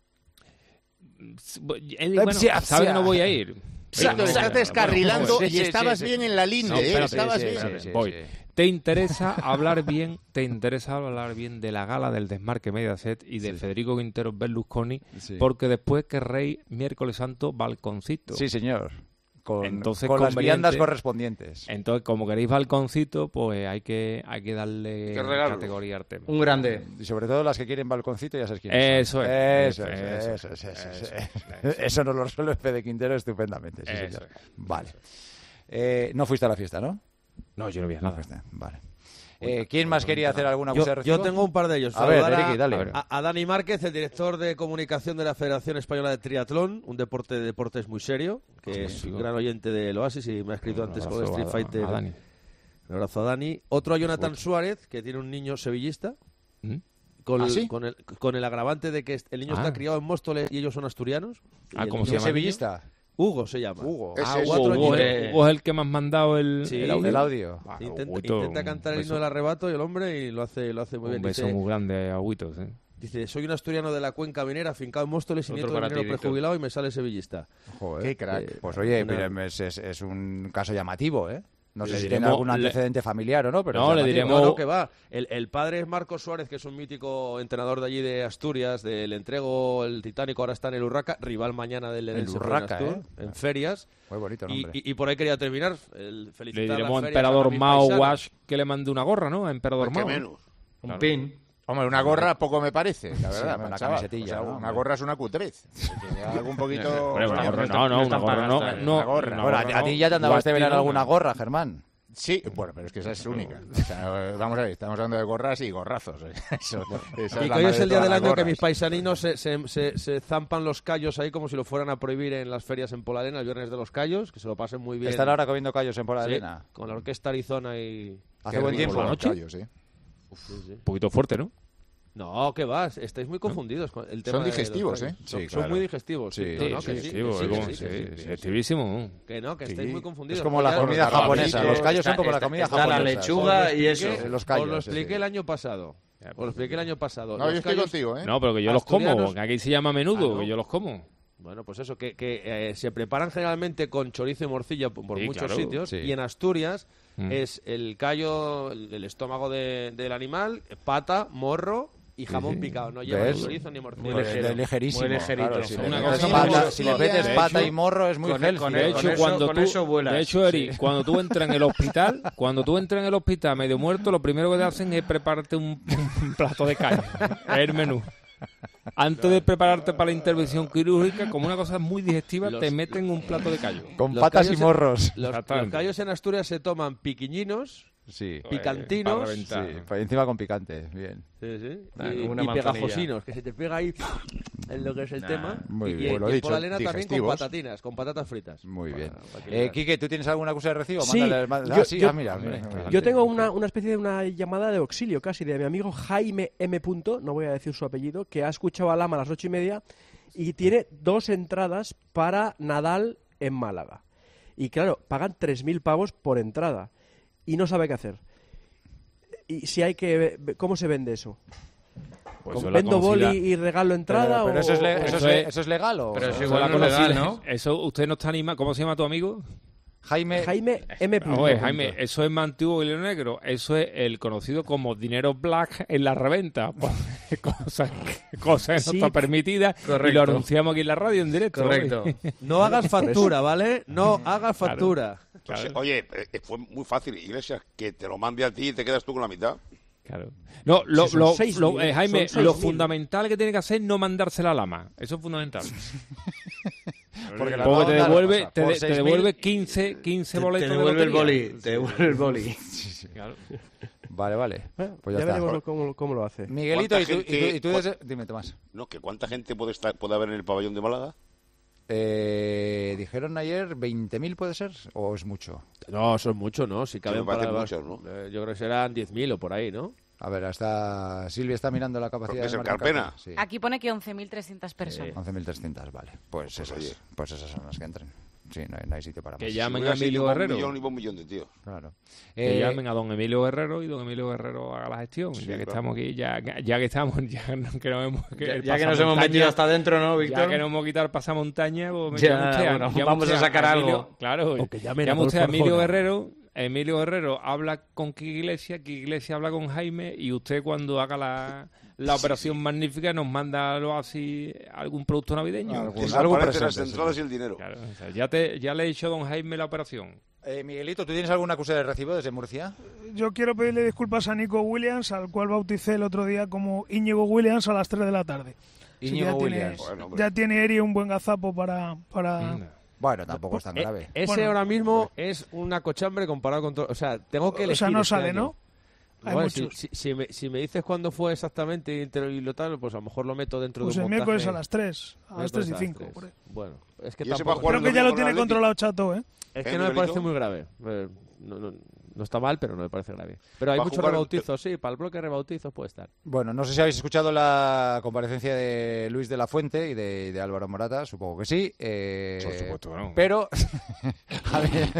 Él, bueno, sabe que no voy a ir. Víctor, Pero no- estás descarrilando bueno, y estabas bien en la línea, No, ¿eh? espérate, Estabas sí, bien. sí, sí, voy. ¿Te interesa hablar bien? ¿Te interesa hablar bien de la gala del desmarque Mediaset y de Federico Quintero Berlusconi? Sí. Porque después querréis miércoles santo balconcito. Sí, señor. Con, Entonces, con las conveniente- viandas correspondientes. Entonces, como queréis balconcito, pues hay que hay que darle que regalarlo. categoría al tema. Un grande. Y sobre todo las que quieren balconcito, ya sabes quiénes Eso son. es, Eso es, eso eso es, es, eso es, eso eso es. Eso nos lo resuelve Fede Quintero estupendamente. Sí, Eso señor. Vale. Eh, no fuiste a la fiesta, ¿no? No, yo no vi nada. fuiste. Vale. Eh, ¿Quién más quería hacer alguna Yo, cosa de recibo? yo tengo un par de ellos. A ver, Saludar Ricky, dale. a, a Dani Márquez, el director de comunicación de la Federación Española de Triatlón, un deporte de deportes muy serio, que Sí, es sí, un sí. gran oyente del Oasis y me ha escrito antes con el abrazo Street a- Fighter. a Dani. Un abrazo a Dani. Otro a Jonathan Suárez, que tiene un niño sevillista. ¿Mm? Con, ¿Ah, el, sí? con, el, con el agravante de que el niño Ah. está criado en Móstoles y ellos son asturianos. Ah, Y el ¿cómo se niño- llama el niño? sevillista? Hugo se llama. Hugo. Ese Ah, es cuatro Hugo, añitos. es- Hugo es el que me has mandado el, Sí, el audio. El audio. Ah, Intenta, Huguito, intenta cantar el un himno del beso- arrebato y el hombre y lo hace, lo hace muy Un bien. beso Dice, muy grande a Huguito, sí. dice, soy un asturiano de la cuenca minera, afincado en Móstoles y Otro nieto de para ti, minero Víctor. prejubilado y me sale sevillista. Joder. Qué crack. Eh, Pues oye, Una- pero es, es- es un caso llamativo, ¿eh? No Le sé si diremos- tiene algún le- antecedente familiar o no, pero No, es le llamativo. diremos- No, no, que va. El, el padre es Marcos Suárez, que es un mítico entrenador de allí de Asturias, del entrego, el Titánico, ahora está en el Urraca, rival mañana del Lenense Urraca, Buenastur, ¿eh? en ferias. Muy bonito Y, nombre. y- y por ahí quería terminar. El, Le felicitar las diremos a ferias Emperador mis Mao paisanos. Wash que le mande una gorra, ¿no? A Emperador Pues que Mao. menos. Un Claro. pin. Hombre, una gorra poco me parece, la Sí, verdad. una para chaval. camisetilla, O sea, ¿no? una gorra es una cutrez. Tiene algo un poquito... Hombre, una Bueno, gorra, no no, no, está- una gorra, no, no está no, una gorra. una Bueno, gorra a, a ti no. ya te andabas de Guasti ver no, alguna no. gorra, Germán. Sí, bueno, pero es que esa es única. O sea, vamos a ver, estamos hablando de gorras y gorrazos. ¿eh? Eso, esa Y la que hoy madre es de el día todas del las año que gorras. mis paisaninos se, se, se- se zampan los callos ahí como si lo fueran a prohibir en las ferias en Polarena, el viernes de los callos, que se lo pasen muy bien. Están ahora comiendo callos en Pola de Sí, Arena. con la orquesta Arizona y... Hace Qué buen rico tiempo. los la noche. callos, ¿eh? Sí, sí. Un poquito fuerte, ¿no? No, que vas, estáis muy confundidos con el tema Son de los digestivos, callos. ¿eh? Son, Sí, son claro. muy digestivos. Sí, Sí, No, no, sí, que sí, sí, Digestivo, que sí, ¿cómo? que sí, Sí, que sí, que sí. digestivísimo. Que no, que Sí. estáis muy confundidos. Es como la Pues ya- comida Está la japonesa. leche, Los callos son está- como la está- comida está la japonesa. lechuga Os lo y eso. expliqué- Los callos, Os lo sí, expliqué sí. el año pasado. Os lo expliqué el año pasado. No, Los yo estoy callos- contigo, ¿eh? No, pero que yo los como, Asturianos- que aquí se llama menudo, Ah, ¿no? que yo los como. Bueno, pues eso, que, que eh, se preparan generalmente con chorizo y morcilla por, por Sí, muchos claro, sitios. sí. Y en Asturias Mm. es el callo, el, el estómago de- del animal, pata, morro y jamón sí. picado. No lleva ni ¿Ves? chorizo ni morcilla. Muy Pues ligero. de ligerísimo. Muy ligerito. claro, si, Una le cosa metes muy pata, sencilla. si le metes De pata hecho- y morro es muy con- healthy. con De el- hecho, con eso- cuando con tú, eso vuelas. de hecho, Eri, Sí. cuando tú entras en el hospital, cuando tú entras en el hospital medio muerto, lo primero que te hacen es prepararte un, un plato de callo. Es el menú. Antes de prepararte para la intervención quirúrgica, como una cosa muy digestiva, Los- te meten un plato de callo. Con Los patas y callos- morros. Los, los Exactamente. callos en Asturias se toman piquiñinos, Sí. picantinos, Para reventar. Sí, pues encima con picante. Bien. sí, sí, Ah, y, una y manzanilla. pegajosinos, que se te pega ahí en lo que es el tema. muy y, bien. y, Pues lo y dicho, por la lena también con digestivos. patatinas, con patatas fritas. Muy bien. Para- para que Eh, veas. Quique, ¿tú tienes alguna cosa de recibo? Sí, Mándale, mándale- yo- ah, sí, yo- ah, mira, mira, adelante. Yo tengo una, una especie de una llamada de auxilio casi de mi amigo Jaime M. Punto, no voy a decir su apellido, que ha escuchado a Lama a las ocho y media y tiene dos entradas para Nadal en Málaga. Y claro, pagan tres mil pavos por entrada y no sabe qué hacer. Y si hay que... ¿Cómo se vende eso? Pues ¿Con- yo la ¿Vendo conocí la- boli y regalo entrada? Pero, pero o- eso, es le- o- eso, es eso le- es- eso es legal o Pero es Eso igual la no es conocí, legal, ¿no? Eso usted no está animado. ¿Cómo se llama tu amigo? Jaime, Jaime M. Punto. Oye, Jaime, eso es más antiguo que el negro. Eso es el conocido como dinero black en la reventa. Cosa, cosa que Sí. no está permitida. Y Correcto. lo anunciamos aquí en la radio en directo. Correcto. No hagas factura, ¿vale? No hagas factura. Pues, oye, eh, fue muy fácil, Iglesias, que te lo mande a ti y te quedas tú con la mitad. Claro. No, lo, Si son lo, seis lo- mil, eh, Jaime, son seis lo mil. fundamental que tiene que hacer es no mandársela a Lama. Eso es fundamental. Porque la Porque te ronda, devuelve, cosa, te, por de- te seis mil devuelve quince, quince Te, boletos te devuelve de el lotería. boli, te devuelve el boli. Claro. Vale, vale. Bueno, Pues ya ya está. veremos cómo, cómo lo hace. Miguelito, ¿y tú, ¿Cuánta y tú- y gente- tú cuán- desde- Dime, Tomás. No, que cuánta gente puede estar puede haber en el pabellón de Málaga. Eh, dijeron ayer veinte mil, ¿puede ser? ¿O es mucho? No, son muchos, ¿no? Si caben me parecen para... muchos, ¿no? Eh, yo creo que serán diez mil o por ahí, ¿no? A ver, hasta Silvia está mirando la capacidad ¿Porque es de en Martín Carpena? Carpena. Sí. Aquí pone que once mil trescientas personas. once mil trescientos, vale. Pues, Pues esas, oye. pues esas son las que entren. Sí, no hay, no hay sitio para Que más. llamen Hubiera a sido Emilio un Guerrero. millón y un millón de tíos. Claro. Que Eh, llamen a don Emilio Guerrero y don Emilio Guerrero haga la gestión. Sí, ya que claro. estamos aquí, ya, ya que estamos, ya no- que nos hemos, que Ya, el ya que nos pasamontaña- hemos metido hasta adentro, ¿no, Ya Víctor? que nos hemos quitado el pasamontaña, pues Ya, llame usted a- bueno, llame vamos usted a sacar Emilio- algo. Claro, O que llamen a llame usted a Adolfo Emilio Arjona. Guerrero. Emilio Guerrero habla con Kiki Iglesias, Kiki Iglesias habla con Jaime y usted cuando haga la, la operación magnífica nos manda algo así, algún producto navideño. Algún- Que algo aparecen las presente, entradas sí. y el dinero. Claro, o sea, ya, te, ya le he dicho a don Jaime la operación. eh, Miguelito, ¿tú tienes alguna acusa de recibo desde Murcia? Yo quiero pedirle disculpas a Nico Williams, al cual bauticé el otro día como Íñigo Williams a las tres de la tarde. Sí, Íñigo ya Williams. Tiene, Bueno, hombre. ya tiene Eri un buen gazapo para... para... Bueno, tampoco es tan Eh, grave. ese Bueno. ahora mismo es una cochambre comparado con todo. O sea, tengo que O elegir sea, no este sale, año. ¿no? Hay Igual, si, muchos. si, si me, si me dices cuándo fue exactamente y, te lo- y lo tal, pues a lo mejor lo meto dentro Pues de el un miércoles montaje. a las tres, a las Miércoles tres y a las cinco. tres. por ahí. Bueno, es que ¿Y ese tampoco... va a jugar Creo el que ya domingo lo con tiene el Atleti? controlado Chato, ¿eh? Es ¿Eh, que no me Miguelito? parece muy grave. Eh, no, no, no está mal, pero no me parece grave. Pero hay Va a muchos jugar el- rebautizos, sí, para el bloque de rebautizos puede estar. Bueno, no sé si habéis escuchado la comparecencia de Luis de la Fuente y de, y de Álvaro Morata, supongo que sí. eh, Por supuesto que no. Pero, a ver,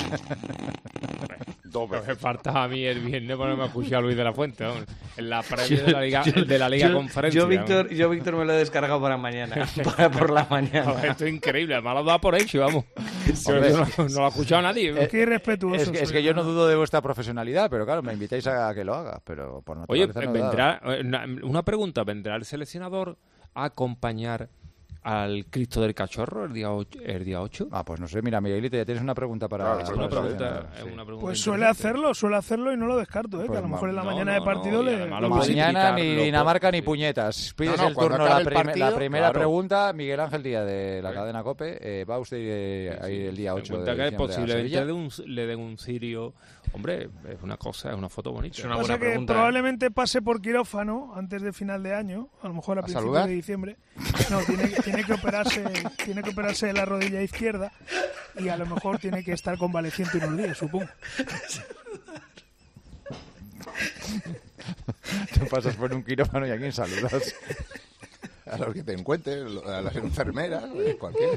Dos Lo que veces. falta a mí el viernes ponerme a escuchar a Luis de la Fuente, vamos, en la previa de la Liga, de la Liga yo, Conferencia. yo, Víctor, yo, Víctor, me lo he descargado para mañana, para por la vamos. mañana. Esto es increíble, además lo da por hecho, vamos. Hombre, Yo no, no lo ha escuchado nadie. Qué irrespetuoso. es, que, es soy, que yo no ¿no? dudo de vuestra profesionalidad, pero claro, me invitáis a que lo haga, pero por Oye, naturaleza no he dado. vendrá, eh, una, una pregunta, ¿vendrá el seleccionador a acompañar al Cristo del Cachorro el día ocho? El día ocho? Ah, pues no sé, mira, Miguelito, ya tienes una pregunta para... Claro, Es pero una para el pregunta, seleccionador, es sí. una pregunta Pues suele interesante. hacerlo, suele hacerlo y no lo descarto, ¿eh? Pues que a lo mejor en la no, mañana no, de partido no, y le... además lo le- puedes Mañana invitar, ni lo Dinamarca puedes- ni puñetas. Pides No, no, el cuando turno, la, acabe el prim- partido, la primera claro. pregunta, Miguel Ángel Díaz de la cadena COPE. eh, va usted eh, a ir el día Ten ocho en de cuenta que diciembre a posiblemente Sevilla. le, un- le den un cirio. Hombre, es una cosa, es una foto bonita. Es una Pasa buena que pregunta. ¿eh? probablemente pase por quirófano antes de final de año, a lo mejor a, ¿A principios saludar? de diciembre. No, tiene, tiene que operarse, tiene que operarse de la rodilla izquierda y a lo mejor tiene que estar convaleciente unos días, supongo. Tú pasas por un quirófano y a quién saludas. A los que te encuentres, a las enfermeras, eh, cualquiera.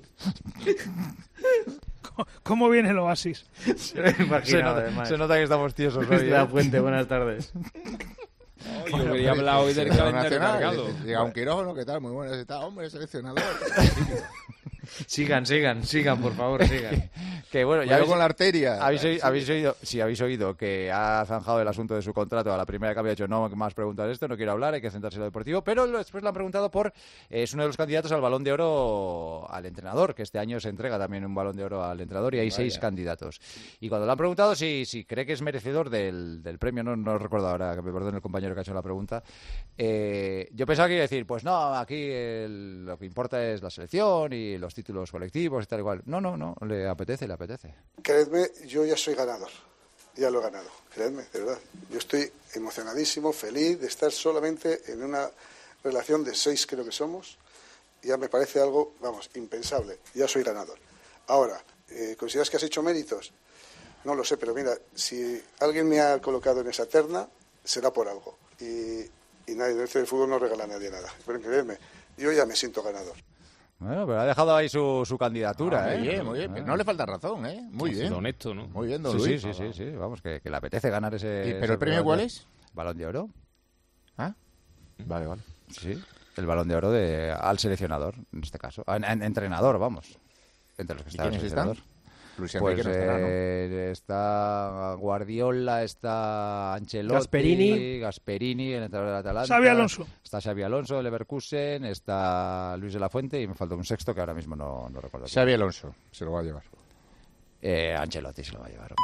¿Cómo viene el oasis? Se lo he Se imaginado, nota, además. se nota que estamos tiesos Luis hoy. de la ¿eh? Fuente, buenas tardes. Yo quería hablar hoy del Seleccionador calendario nacional, cargado. eh, Llega un quirófano, ¿qué tal? Muy bueno. Está, hombre, seleccionador. Sigan, sigan, sigan, por favor, sigan. Que bueno, ya Cuidado habéis, con la arteria. habéis, oí- Sí. habéis oído, sí, habéis oído que ha zanjado el asunto de su contrato a la primera que había dicho no más preguntas de esto, no quiero hablar, hay que centrarse en lo deportivo, pero lo- después le han preguntado por, eh, es uno de los candidatos al Balón de Oro al entrenador, que este año se entrega también un Balón de Oro al entrenador y hay seis candidatos. Y cuando le han preguntado si, si cree que es merecedor del, del premio, no, no recuerdo ahora, que me perdone el compañero que ha hecho la pregunta, eh, yo pensaba que iba a decir, pues no, aquí el- lo que importa es la selección y los títulos colectivos y tal igual. No, no, no, le apetece, le apetece. Creedme, yo ya soy ganador, ya lo he ganado, creedme, de verdad. Yo estoy emocionadísimo, feliz de estar solamente en una relación de seis, creo que somos, ya me parece algo, vamos, impensable, ya soy ganador. Ahora, eh, ¿consideras que has hecho méritos? No lo sé, pero mira, si alguien me ha colocado en esa terna, será por algo. Y, y nadie, dentro del fútbol no regala a nadie nada, pero creedme, yo ya me siento ganador. Bueno, pero ha dejado ahí su, su candidatura, Ah, ¿eh? muy bien, muy bien. Ah. Pero no le falta razón, ¿eh? Muy Ha bien. sido honesto, ¿no? Muy bien, don Sí, sí, Luis. sí, sí, sí, vamos, que, que le apetece ganar ese... ¿Y- ese ¿Pero el premio balón cuál de- es? Balón de Oro, ¿Ah? Vale, vale. sí. El Balón de Oro de, al seleccionador, en este caso. A- en- entrenador, vamos. Entre los que ¿Y está el quiénes están? seleccionador. Luis Pues Enrique no estará, ¿no? eh, está Guardiola, está Ancelotti, Gasperini. Gasperini, el entrenador del Atalanta. Xabi Alonso. Está Xabi Alonso, el Leverkusen, está Luis de la Fuente y me falta un sexto que ahora mismo no, no recuerdo. Xabi Alonso se lo va a llevar. Eh, Ancelotti se lo va a llevar, hombre.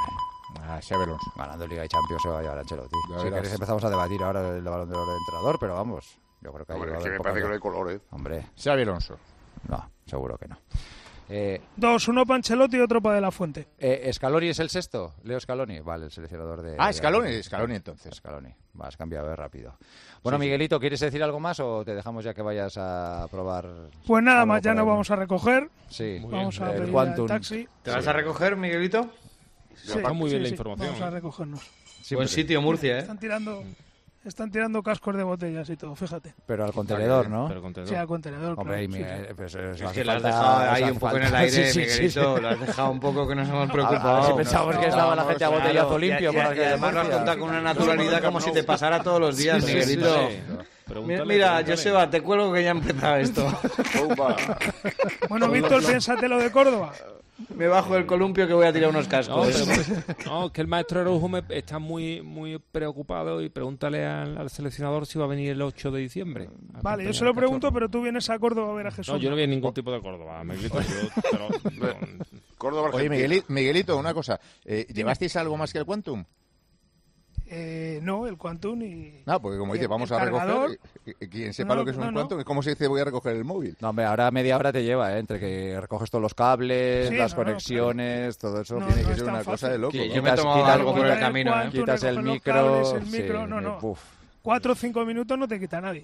Ah, Xabi Alonso. Ganando Liga y Champions se va a llevar a Ancelotti. Ya Si verás. queréis empezamos a debatir ahora el balón de oro de entrenador, pero vamos, yo creo que ahí Hombre, va a es que haber me poca parece que no duda. hay color, ¿eh? Hombre, Xabi Alonso. no, seguro que no. Eh, Dos, uno para Ancelotti y otro para De La Fuente. eh, ¿Scaloni es el sexto? ¿Leo Scaloni? Vale, el seleccionador de... Ah, de- Scaloni, Scaloni entonces. Scaloni. Vas cambiado de rápido. Bueno, Sí, sí. Miguelito, ¿quieres decir algo más o te dejamos ya que vayas a probar? Pues nada algo más, ya por nos ahí? vamos a recoger. Sí, Vamos a el pedir el Quantum. taxi. ¿Te vas a recoger, Miguelito? Sí, Está muy bien sí, la sí, información. Vamos a recogernos. Buen sitio, Murcia, ¿eh? Están tirando, están tirando cascos de botellas y todo, fíjate. Pero al contenedor, ¿no? Pero contenedor. Sí, al contenedor. Hombre, y claro, me- sí, sí. pues, eh, Es hace que lo has falta- dejado ahí hace un poco en falta- el aire, Sí, sí, sí, Miguelito. sí. Lo has dejado un poco que nos hemos A ver preocupado. si pensábamos que estaba la gente a Claro, botellazo y- limpio y- por y las calles de además lo has Murcia. contado con una naturalidad como si te pasara todos los días, Sí, sí, sí, Miguelito. sí. Pregúntale, Mi- Mira, pregúntale. Joseba, te cuelgo que ya ha empezado esto. Bueno, Víctor, piénsate lo de Córdoba. Me bajo el columpio que voy a tirar unos No, cascos. pero- no, que el maestro Araujo me- está muy muy preocupado y pregúntale al, al seleccionador si va a venir el ocho de diciembre. a Vale, yo acompañar se lo al pregunto, cachorro. pero tú vienes a Córdoba a ver a Jesús. No, yo no vi ningún tipo de Córdoba, me grito yo, pero, pero- Córdoba, Oye, Argentina. Miguelito, Miguelito, una cosa. Eh, ¿Llevasteis algo más que el Quantum? Eh, no, el Quantum y... No, porque como y dice, el- vamos el a cargador. recoger. eh, eh, Quien sepa No, lo que es un no, no. Quantum, es como se dice voy a recoger el móvil. No, hombre, ahora media hora te lleva, ¿eh? Entre que recoges todos los cables, Sí, las no, no, conexiones, todo eso. No, Tiene no que es ser tan una cosa fácil. de loco. Sí, ¿no? yo me he tomado quitas- algo por el quitas- camino, ¿eh? Quantum, Quitas el recoger los micro, cables, el sí, micro, no, no. uf. Cuatro o cinco minutos no te quita nadie.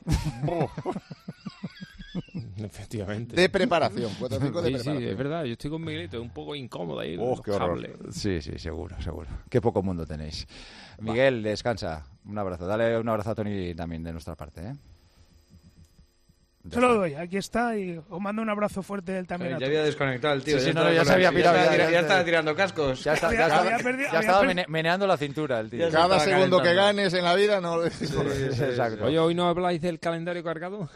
efectivamente. De preparación, cuatro o cinco de Sí, sí, preparación. es verdad, yo estoy con Miguelito, es un poco incómodo ahí. Oh, los qué horror. cables. Sí, sí, seguro, seguro. Qué poco mundo tenéis. Miguel, descansa. Un abrazo. Dale un abrazo a Tony también de nuestra parte, ¿eh? Se lo doy, aquí está y os mando un abrazo fuerte él también. a Ya había todos. desconectado el tío. Sí, sí, no, estaba no, ya con se la- había pirado, estaba ya, tira- ya, ya ya. estaba tirando cascos. Ya, está, Había- ya, estaba- había perdido- ya había estaba perdido- mene- meneando la cintura el tío. Ya se Cada estaba segundo que calentando. ganes en la vida no lo dejes por ahí. Exacto. Oye, hoy no habláis del calendario cargado.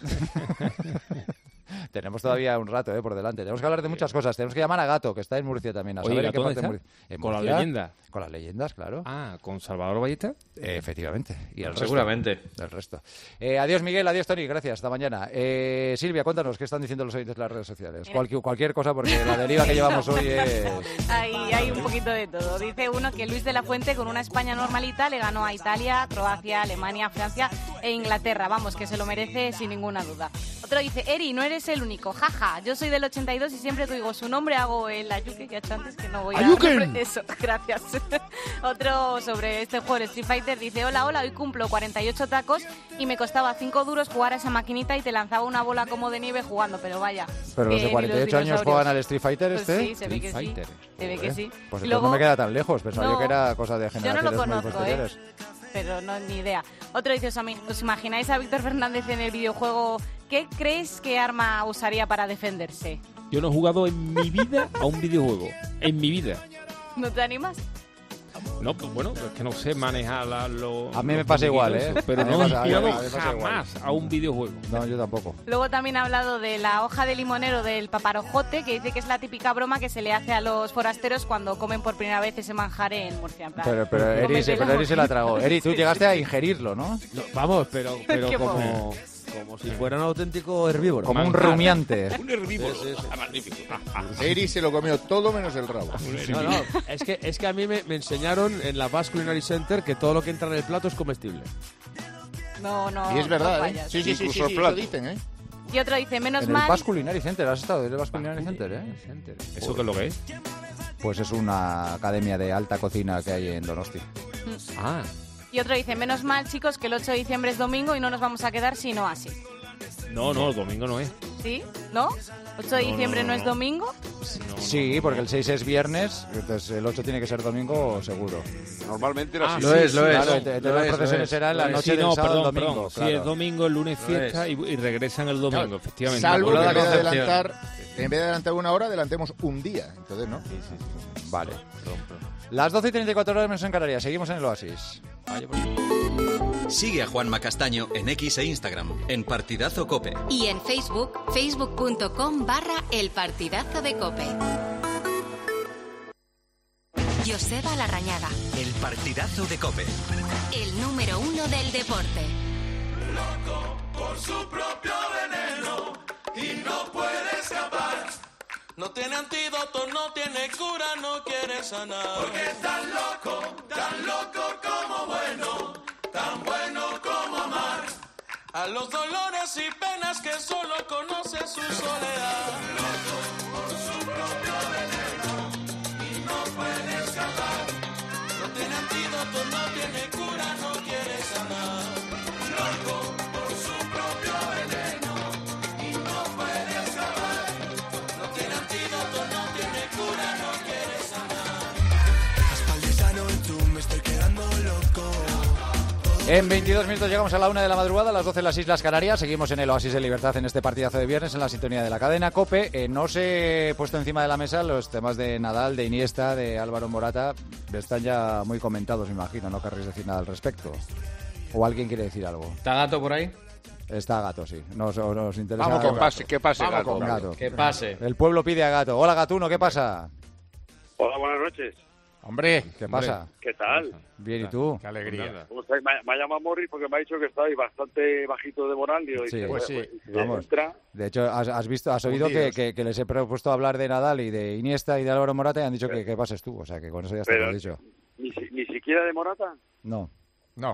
Tenemos todavía un rato eh, por delante. Tenemos que hablar de muchas cosas. Tenemos que llamar a Gato, que está en Murcia también. A Oye, saber en qué ¿Gato parte de dónde Murcia. está? En Con las Murcia. leyendas. Con las leyendas, claro. Ah, con Salvador Ballesta. Eh, efectivamente. Y el resto. Seguramente. El resto. Eh, adiós, Miguel. Adiós, Tony. Gracias. Hasta mañana. Eh, Silvia, cuéntanos qué están diciendo los oyentes en las redes sociales. Cualquier, cualquier cosa, porque la deriva que llevamos hoy es... Hay, hay un poquito de todo. Dice uno que Luis de la Fuente con una España normalita le ganó a Italia, Croacia, Alemania, Francia e Inglaterra. Vamos, que se lo merece sin ninguna duda. Otro dice, Eri, no eres el único. Jaja, yo soy del ochenta y dos y siempre que digo su nombre hago el ayuque que he hecho antes, que no voy a... ¡Ayuken! Eso, gracias. Otro sobre este juego, el Street Fighter, dice, hola, hola, hoy cumplo cuarenta y ocho tacos y me costaba cinco duros jugar a esa maquinita y te lanzaba una bola como de nieve jugando, pero vaya. Pero los que de ni cuarenta y ocho años dinosaurios. juegan al Street Fighter Pues este. sí, se ve que sí. Fighter. Se ve que sí. Pues Y entonces luego- no me queda tan lejos. Pensaba No, yo que era cosa de yo no generaciones lo muy conozco, ¿eh? posteriores. Pero no, ni idea. Otro dice, ¿os, ami- ¿os imagináis a Víctor Fernández en el videojuego? ¿Qué creéis que arma usaría para defenderse? Yo no he jugado en mi vida a un videojuego. En mi vida. ¿No te animas? No, pues bueno, es que no sé manejar la, lo- A mí me los pasa igual, muñequitos ¿eh? esos, Pero A mí no me he pasa- a mí jugado me pasa igual. jamás a un videojuego. No, yo tampoco. Luego también ha hablado de la hoja de limonero del paparojote, que dice que es la típica broma que se le hace a los forasteros cuando comen por primera vez ese manjar en Murcia. En plan, Pero, pero Eri, se, cómetelo. pero Eri se la tragó. Eri, tú Sí, llegaste sí, a sí. ingerirlo, ¿no? No, vamos, pero, pero Qué como, como si fuera un auténtico herbívoro. Como un Manjar. rumiante. Un herbívoro. Sí, sí, sí. Ah, magnífico. Eri se lo comió todo menos el rabo. No, no, es que, es que a mí me, me enseñaron en la Basque Culinary Center que todo lo que entra en el plato es comestible. No, no. Y es verdad, no ¿eh? fallas. Sí, sí, sí, sí, Incluso el sí, plato. lo dicen, ¿eh? Y otro dice, menos En el mal... Basque Culinary Center. ¿Has estado en el Basque Culinary Center, eh? ¿Eso qué es lo que es? Pues es una academia de alta cocina que hay en Donosti. Ah, Y otro dice, menos mal, chicos, que el ocho de diciembre es domingo y no nos vamos a quedar sino así. no, no, el domingo no es. ¿Sí? ¿No? ¿ocho de No, no, diciembre no, no, no. es domingo? No, no, Sí, no. porque el seis es viernes, entonces el ocho tiene que ser domingo seguro. Normalmente era Ah, así. Lo es, lo es. Claro, entonces Lo las es, lo procesiones es. serán la Sí, noche del no, sábado perdón, al domingo. perdón. claro. Sí, es domingo, el lunes Eso fiesta y, y regresan el domingo, Claro, efectivamente. Salvo que Inmaculada en vez de Concepción. adelantar, en vez de adelantar una hora, adelantemos un día. Entonces, ¿no? Vale. Las doce y treinta y cuatro horas menos en Canarias. Seguimos en el Oasis. Sigue a Juanma Castaño en X e Instagram, en Partidazo Cope. Y en Facebook, facebook.com barra el partidazo de Cope. Joseba Larrañaga, El Partidazo de Cope. el número uno del deporte. Por su propio veneno y no puede escapar. No tiene antídoto, no tiene cura, no quiere sanar. Porque es tan loco, tan loco como bueno, tan bueno como amar. A los dolores y penas que solo conoce su soledad. Loco por su propio veneno y no puede escapar. No tiene antídoto, no tiene cura, no quiere sanar. Loco por su propio veneno y no puede escapar. No tiene antídoto, no tiene cura, no quiere sanar. Aspaldisano en tu me estoy quedando loco. En veintidós minutos llegamos a la una de la madrugada, a las doce en las Islas Canarias. Seguimos en el Oasis de Libertad en este partidazo de viernes, en la sintonía de la cadena COPE. Eh, no se he puesto encima de la mesa los temas de Nadal, de Iniesta, de Álvaro Morata. Están ya muy comentados, me imagino. No querréis decir nada al respecto. ¿O alguien quiere decir algo? ¿Está Gato por ahí? Está Gato, sí. Nos, nos interesa. Vamos, que pase, que pase, Vamos Gato. con Gato. Que pase. El pueblo pide a Gato. Hola, Gatuno, ¿qué pasa? Hola, buenas noches. Hombre, ¿qué pasa? ¿Qué tal? Bien, ¿y tú? Qué alegría. ¿Cómo estáis? Me, me ha llamado Morris porque me ha dicho que estáis bastante bajito de moral. Digo, Sí, y que, pues bueno, sí. pues, si Vamos. entra- De hecho, has, has visto, has oído que, Hundidos. que, que les he propuesto hablar de Nadal y de Iniesta y de Álvaro Morata y han dicho que, que pases tú. O sea, que con eso ya está Pero- todo dicho. ni, si- ni siquiera de Morata. No. No.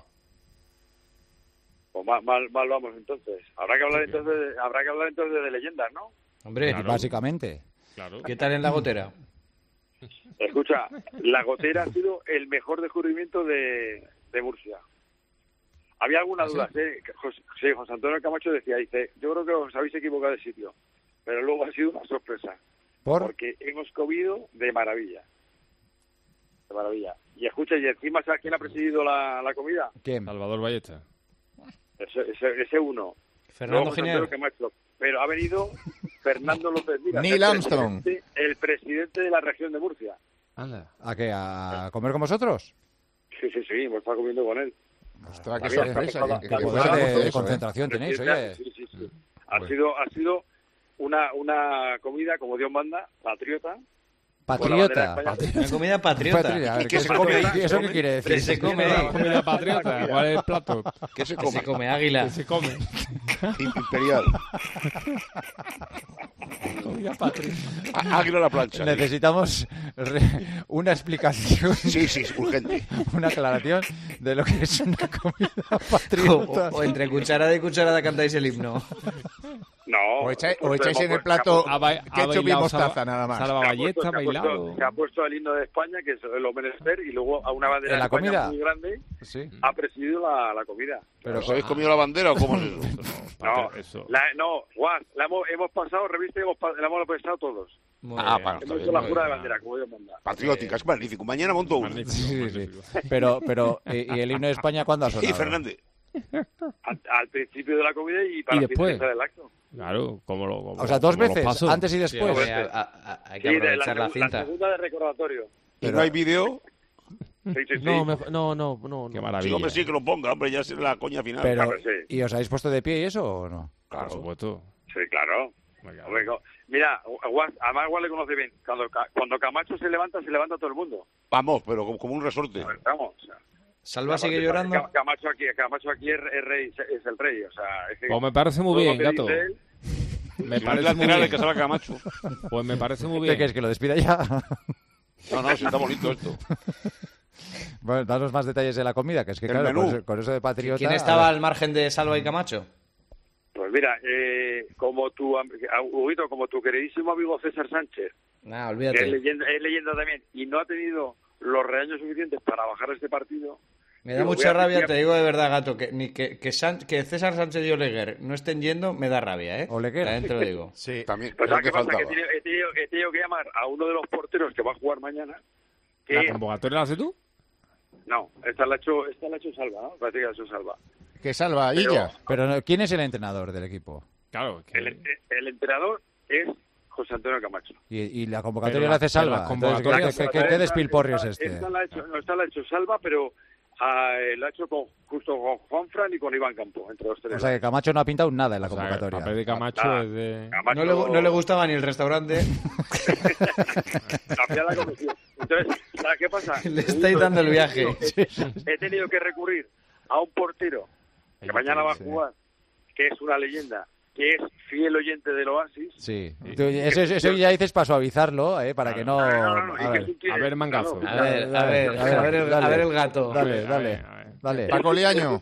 Pues mal, mal, mal vamos entonces. Habrá que hablar entonces, de, habrá que hablar entonces de leyendas, ¿no? Hombre, Básicamente. ¿qué tal en la gotera? Escucha, la gotera ha sido el mejor descubrimiento de, de Murcia. Había algunas ¿Ah, sí? dudas, ¿eh? Que José, sí, José Antonio Camacho decía, dice, yo creo que os habéis equivocado de sitio, pero luego ha sido una sorpresa, ¿Por? porque hemos comido de maravilla, de maravilla. Y escucha, y encima, ¿sabes quién ha presidido la, la comida? ¿Quién? Salvador Ballesta. Ese, ese, ese uno. Fernando Luego José Giner. Antonio Camacho. Pero ha venido Fernando López Mira, Neil el Armstrong. presidente- El presidente de la región de Murcia. Anda. ¿A qué? ¿A comer con vosotros? Sí, sí, sí, hemos estado comiendo con él. Ostras, qué Había sorpresa. estado- qué- Qué qué poder gozoso de, de eso, ¿eh? concentración tenéis, oye. Sí, sí, sí. Ha sido, ha sido una, una comida, como Dios manda, patriota. Patriota. Con la bandera de España. Una comida patriota. Patria, a ver, ¿Y ¿qué qué se se come? come? ¿Y ¿Eso qué quiere decir? ¿Qué se come ahí? Comida patriota. ¿Cuál es el plato? ¿Qué se Que come? se come águila. ¿Qué se come? Imperial. Comida patriota. Á- Águila a la plancha. Necesitamos re- una explicación, Sí, sí, es urgente. una aclaración de lo que es una comida O, patriota. o entre cucharada y cucharada cantáis el himno. No. O echáis, o pues, echáis en el pues, plato Ha ba- ha ketchup y bailado mostaza, Salva- nada más. Salva se ha Ballesta, puesto- ha se ha puesto- bailado. Se ha puesto el himno de España, que es el menester, y luego a una bandera ¿En la de España comida? muy grande Sí. ha presidido la, la comida. Pero ¿Os habéis comido la bandera o cómo es eso? No, Eso. la, no, Juan, la hemos, hemos pasado, revista, y hemos, pa- la hemos pasado todos. Muy Ah, bien. para, está Hemos bien, hecho la muy jura de bien. bandera, como Dios manda. Patriótica, es magnífico. Mañana monto uno. Magnífico, Sí, sí. magnífico. Pero, pero ¿y y el himno de España cuándo ha Sí, sonado? Fernández. Al, al principio de la comida y para ¿Y después? finalizar el acto. Claro, como lo. como- O sea, dos como los veces, pasos. antes y Sí, después. hombre, a- a- a- hay que Sí, de la, aprovechar la segu- cinta. la segunda de recordatorio. ¿Y Pero- no hay vídeo? Sí, sí, sí. No, me- no, no, no. Qué no. maravilla. Sí, hombre, sí, que lo ponga, hombre, ya es la coña final. Pero, Claro, sí. ¿y os habéis puesto de pie y eso o no? Por supuesto. Sí, claro. Venga. Hombre, co- mira, Guas, además Guas le conoce bien. Cuando, Ca- cuando Camacho se levanta, se levanta todo el mundo. Vamos, pero como, como un resorte. A ver, vamos. O sea, Salva sigue aparte, llorando. Ca- Camacho aquí, Camacho aquí es, es rey, es el rey. O sea, es que Pues me parece muy todo lo bien, que gato. dice él- Me Si no es parece muy lateral, bien. que salga Camacho. Pues me parece muy ¿Qué bien. quieres, que lo despida ya? No, no, si está bonito esto. Bueno, danos más detalles de la comida, que es que El claro, menú. con eso, con eso de patriota... ¿Quién a estaba ver, al margen de Salva y Camacho? Pues mira, eh, como tu am- ah, Huguito, como tu queridísimo amigo César Sánchez, Ah, que es olvídate. leyenda, es leyenda también, y no ha tenido los reaños suficientes para bajar este partido. Me da Digo, mucha voy a- rabia, voy a- te digo de verdad, gato, que ni que, que, San- que César Sánchez y Oleguer no estén yendo, me da rabia, ¿eh? Oleguer. También te lo digo. Sí. También, Pues es lo ¿sabes que qué pasa? Que faltaba. he tenido, he tenido- he tenido que llamar a uno de los porteros que va a jugar mañana. Que ¿La convocatoria la haces tú? no, esta la ha hecho, esta la ha hecho Salva, ¿no? Parece que la ha hecho Salva. Que salva a Pero- Illa. Pero no, ¿quién es el entrenador del equipo? Claro. que- El, el entrenador es José Antonio Camacho. Y, y la convocatoria Pero la la- hace pero Salva. las Entonces, ¿qué, convocatorias- qué- qué- qué Esta- despilporrio es esta- este? Esta la ha hecho, no, esta la ha hecho Salva, pero ah, la ha hecho con, justo con Juanfran y con Iván Campo, entre los tres. O sea, que Camacho no ha pintado nada en la O sea, el convocatoria. papel de Camacho Nada. es de... Camacho- No le, no le gustaba ni el restaurante. Hacía la comisión. Entonces, ¿sabes qué pasa? Le estáis dando el viaje. He, he tenido que recurrir a un portero que mañana va a Sí. jugar, que es una leyenda, que es fiel oyente del Oasis. Sí. Tú, eso, eso ya dices para suavizarlo, ¿eh? Para que no... No, no, no, A ver, A ver, mangazo. A ver, a ver, a ver, el, a ver el gato. Dale, dale, dale. Paco Liaño.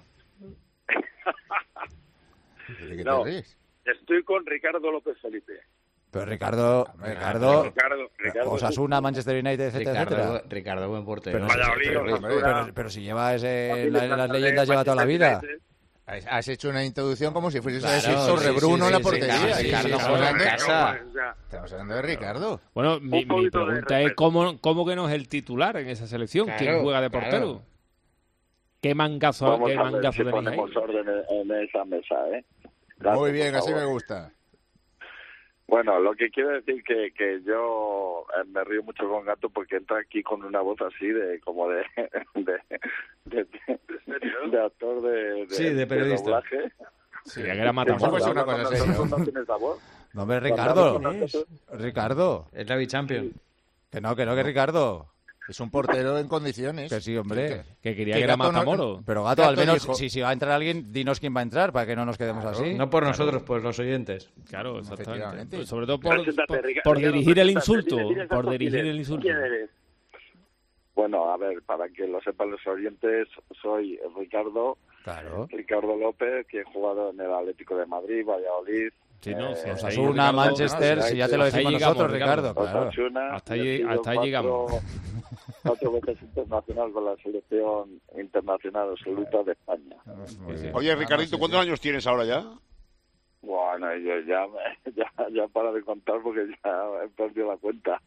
¿De qué te No, ríes? estoy con Ricardo López Felipe. Pero Ricardo, Ricardo, Ricardo, Ricardo Osasuna, Manchester United, etcétera, Ricardo, etcétera. Ricardo, buen portero. Pero, Valladolid, pero, pero, Osasuna. pero- pero si lleva ese, en, la- en las leyendas lleva toda la vida. Has has hecho una introducción como si fuese Claro, a decir sobre sí, Bruno sí, en la sí, portería. sí, Sí, Ricardo sí, juega estamos en hablando- casa. O sea, Estamos hablando de Ricardo. Bueno, mi, mi poquito de pregunta es respeto. ¿cómo, cómo que no es el titular en esa selección? ¿Quién Claro, juega de claro. portero? ¿Qué mangazo, Vamos qué a ver mangazo si tenéis ahí? ponemos orden en, en esa mesa, ¿eh? Muy Gracias, bien, por así favor. me gusta. Bueno, lo que quiero decir que que yo eh, me río mucho con Gato porque entra aquí con una voz así de como de de, de, de- de actor de, de, Sí, de periodista. doblaje. Sí, ya que era Como si matamorro. fuese una Cuando cosa nosotros seria. no tienes esa voz. No, hombre, Ricardo. Cuando nosotros- Ricardo. Es la Bichampion. Que no, que no, que Ricardo. Es un portero en condiciones. Que sí, hombre. Que quería que que era Gato no- matamoro. Pero Gato, Gato al menos, dijo- si, si va a entrar alguien, dinos quién va a entrar para que no nos quedemos así. No por nosotros, pues los oyentes. Claro, exactamente. Efectivamente. Pues sobre todo por, Preséntate, por, Ricardo, por Ricardo, dirigir el preséntate, insulto. dile- dile Por exacto dirigir quién el eres. insulto. ¿Quién eres? Bueno, a ver, para que lo sepan los oyentes, soy Ricardo, Claro. Ricardo López, que he jugado en el Atlético de Madrid, Valladolid. Sí, no, eh, sí, hasta ahí, Osasuna, Ricardo, Manchester, si ya te lo hasta ahí decimos llegamos, nosotros, Ricardo. Ricardo. Claro. Osasuna, Hasta y ahí- he sido hasta ahí cuatro- llegamos. Cuatro veces internacional con la selección internacional absoluta de España. Muy bien. Oye, Ricardito, ¿cuántos años tienes ahora ya? Bueno, yo ya, me- ya, ya para de contar porque ya he perdido la cuenta.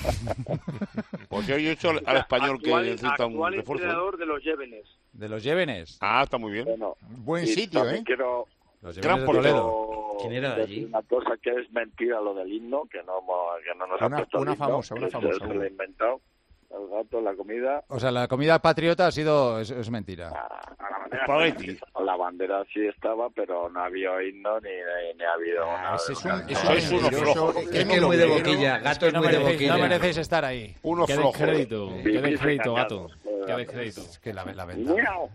Porque hoy he hecho al, al español que Actual- necesita un actual refuerzo. ¿eh? entrenador de los Llévenes. De los Llévenes. Ah, está muy bien. Bueno, Buen y sitio, también ¿eh? Quiero, Los Gran Llévenes de portero. Toledo. ¿Quién era de decir allí? una cosa que es mentira lo del himno, que no, hemos- que no nos ha Una- puesto el una himno, famosa, una que se- famosa. Se lo ha inventado. El gato, la comida. O sea, la comida patriota ha sido... Es, es mentira. a la bandera, Espagueti. la bandera sí estaba, pero no había himno ni, ni, ni ha habido Ah, nada. ese es un, nada. es Sois un unos mentiroso. flojos. ¿Qué Es que es muy de melodero? boquilla. Gato es no, muy de merecéis, no boquilla. merecéis estar ahí. Uno Qué flojo. descrédito. Qué Vivís descrédito, engañados. gato. Qué descrédito. Es que la, la verdad. Miau.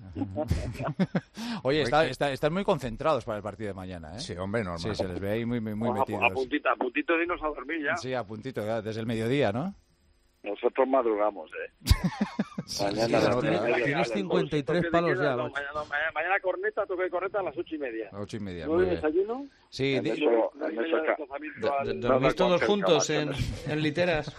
Oye, está, está- están muy concentrados para el partido de mañana, ¿eh? Sí, hombre, normal. Sí, se les ve ahí muy, muy, muy a, a metidos. puntito, a puntito de irnos a dormir ya. Sí, a puntito, ya, desde el mediodía, ¿no? Nosotros madrugamos, ¿eh? Mañana sí, a las sí, nueve sí. y media. Tienes cincuenta y tres Toque de palos queda, ya, no, macho. mañana, mañana, mañana corneta, toque de corneta a las ocho y media. A ocho y media. ¿No Muy hay bien. desayuno? Sí, En di- eso- No hay en eso medio ca- desplazamiento al- D- No, ¿Dormís no, todos con juntos cerca, en, macho. en literas?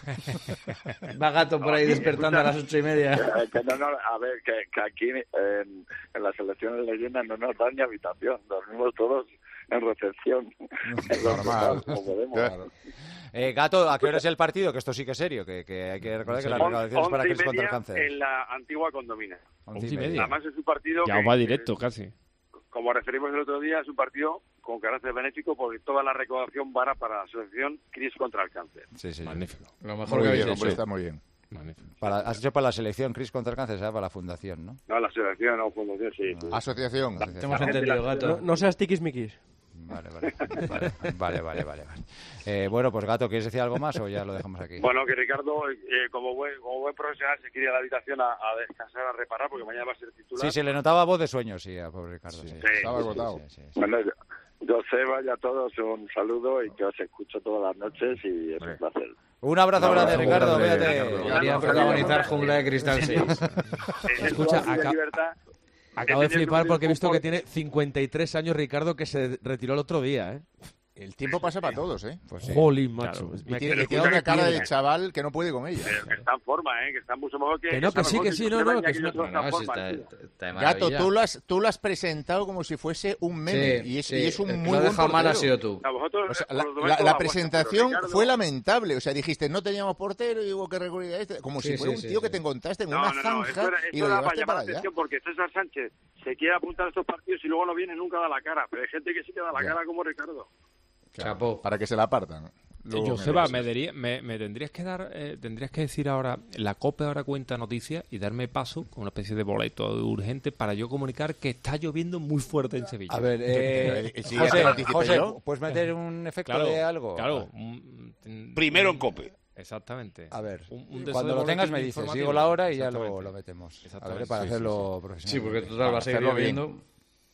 Va Gato por ahí despertando a las ocho y media. Eh, que no, no, a ver, que, que aquí en, en la selección de leyenda no nos dan ni habitación, dormimos todos en recepción. En los Normal. sofás, como podemos. Claro. Eh, Gato, ¿a qué hora es el partido? Que esto sí que es serio, que, que hay que recordar que las On- recaudaciones para once y Cris contra el media cáncer. en la antigua condomina. Once y Once y media. media. Además es un partido Ya que, os va directo, casi. como referimos el otro día, es un partido con carácter benéfico porque toda la recaudación va para la asociación Cris contra el cáncer. Sí, sí. Magnífico. Lo mejor Muy que bien, habéis hombre, hecho. está muy bien. Magnífico. Para, has hecho para la selección Cris contra el cáncer, ¿sabes? Para la fundación, ¿no? No, la asociación o fundación, sí. Asociación. Te hemos entendido, Gato. No, no seas tiquismiquis. Vale, vale, vale, vale, vale, vale, vale. Eh, bueno, pues Gato, ¿quieres decir algo más o ya lo dejamos aquí? Bueno, que Ricardo, eh, como, buen, como buen profesional, se quiere ir a la habitación a, a descansar, a reparar, porque mañana va a ser titular. Sí, se le notaba voz de sueño, sí, a pobre Ricardo. Sí, Sí, Estaba agotado. sí, sí, sí. Bueno, yo, Joseba y a todos un saludo y que os escucho todas las noches y es un placer. Un abrazo Un grande, abrazo Ricardo, grande, cuídate. Ricardo. Debería protagonizar Jungla de Cristal seis. En el Escucha, Oasis de acá- Libertad, Acabo de es tener flipar un porque he visto que confort. tiene cincuenta y tres años Ricardo, que se retiró el otro día, ¿eh? El tiempo pasa para todos, ¿eh? Pues sí. Jolín, macho. Y Me tiene, quedé- y tiene una cara de piedra. chaval que no puede con ella. Pero que está en forma, ¿eh? Que está mucho mejor que... Que no, que está sí, mejor que sí, no, Joseba no, y que es aquí una- nosotros No, está en sí, forma, está, tío. está de Gato, maravilla. tú lo, has, tú lo has presentado como si fuese un meme. Sí, y, es, sí. y es un El que muy lo ha buen dejado mal portero. ha sido tú. A vosotros, O sea, os la, lo la- tomáis la toda la presentación vuestra, pero fue Ricardo- lamentable. O sea, dijiste, no teníamos portero y hubo que recurrir a este. Como Sí, si fuera sí, un sí, tío sí. que te encontraste en No, una no, no, zanja esto era, y esto lo era para llevaste llamar para la allá. atención porque César Sánchez se quiere apuntar a estos partidos y luego no viene nunca da la cara. Pero hay gente que sí que da la Ya. cara como Ricardo. Claro, Chapó. para que se la apartan. Luego Joseba, me me, lo dices. daría- me, me tendrías que dar, eh, tendrías que decir ahora, la COPE ahora cuenta noticias y darme paso con una especie de boleto urgente para yo comunicar que está lloviendo muy fuerte en Sevilla. A ver, eh, Eh, sí, José, ya te anticipé José, yo. ¿puedes meter un efecto Claro, de algo? claro. un- un- Primero en COPE. Exactamente. A ver, Un- un de esos cuando de lo tengas me boletín dices, informativo. digo la hora y ya lo, Exactamente. lo metemos. A ver, Exactamente, para sí, sí, hacerlo Sí, profesional. porque total va a seguir hacerlo bien. lloviendo.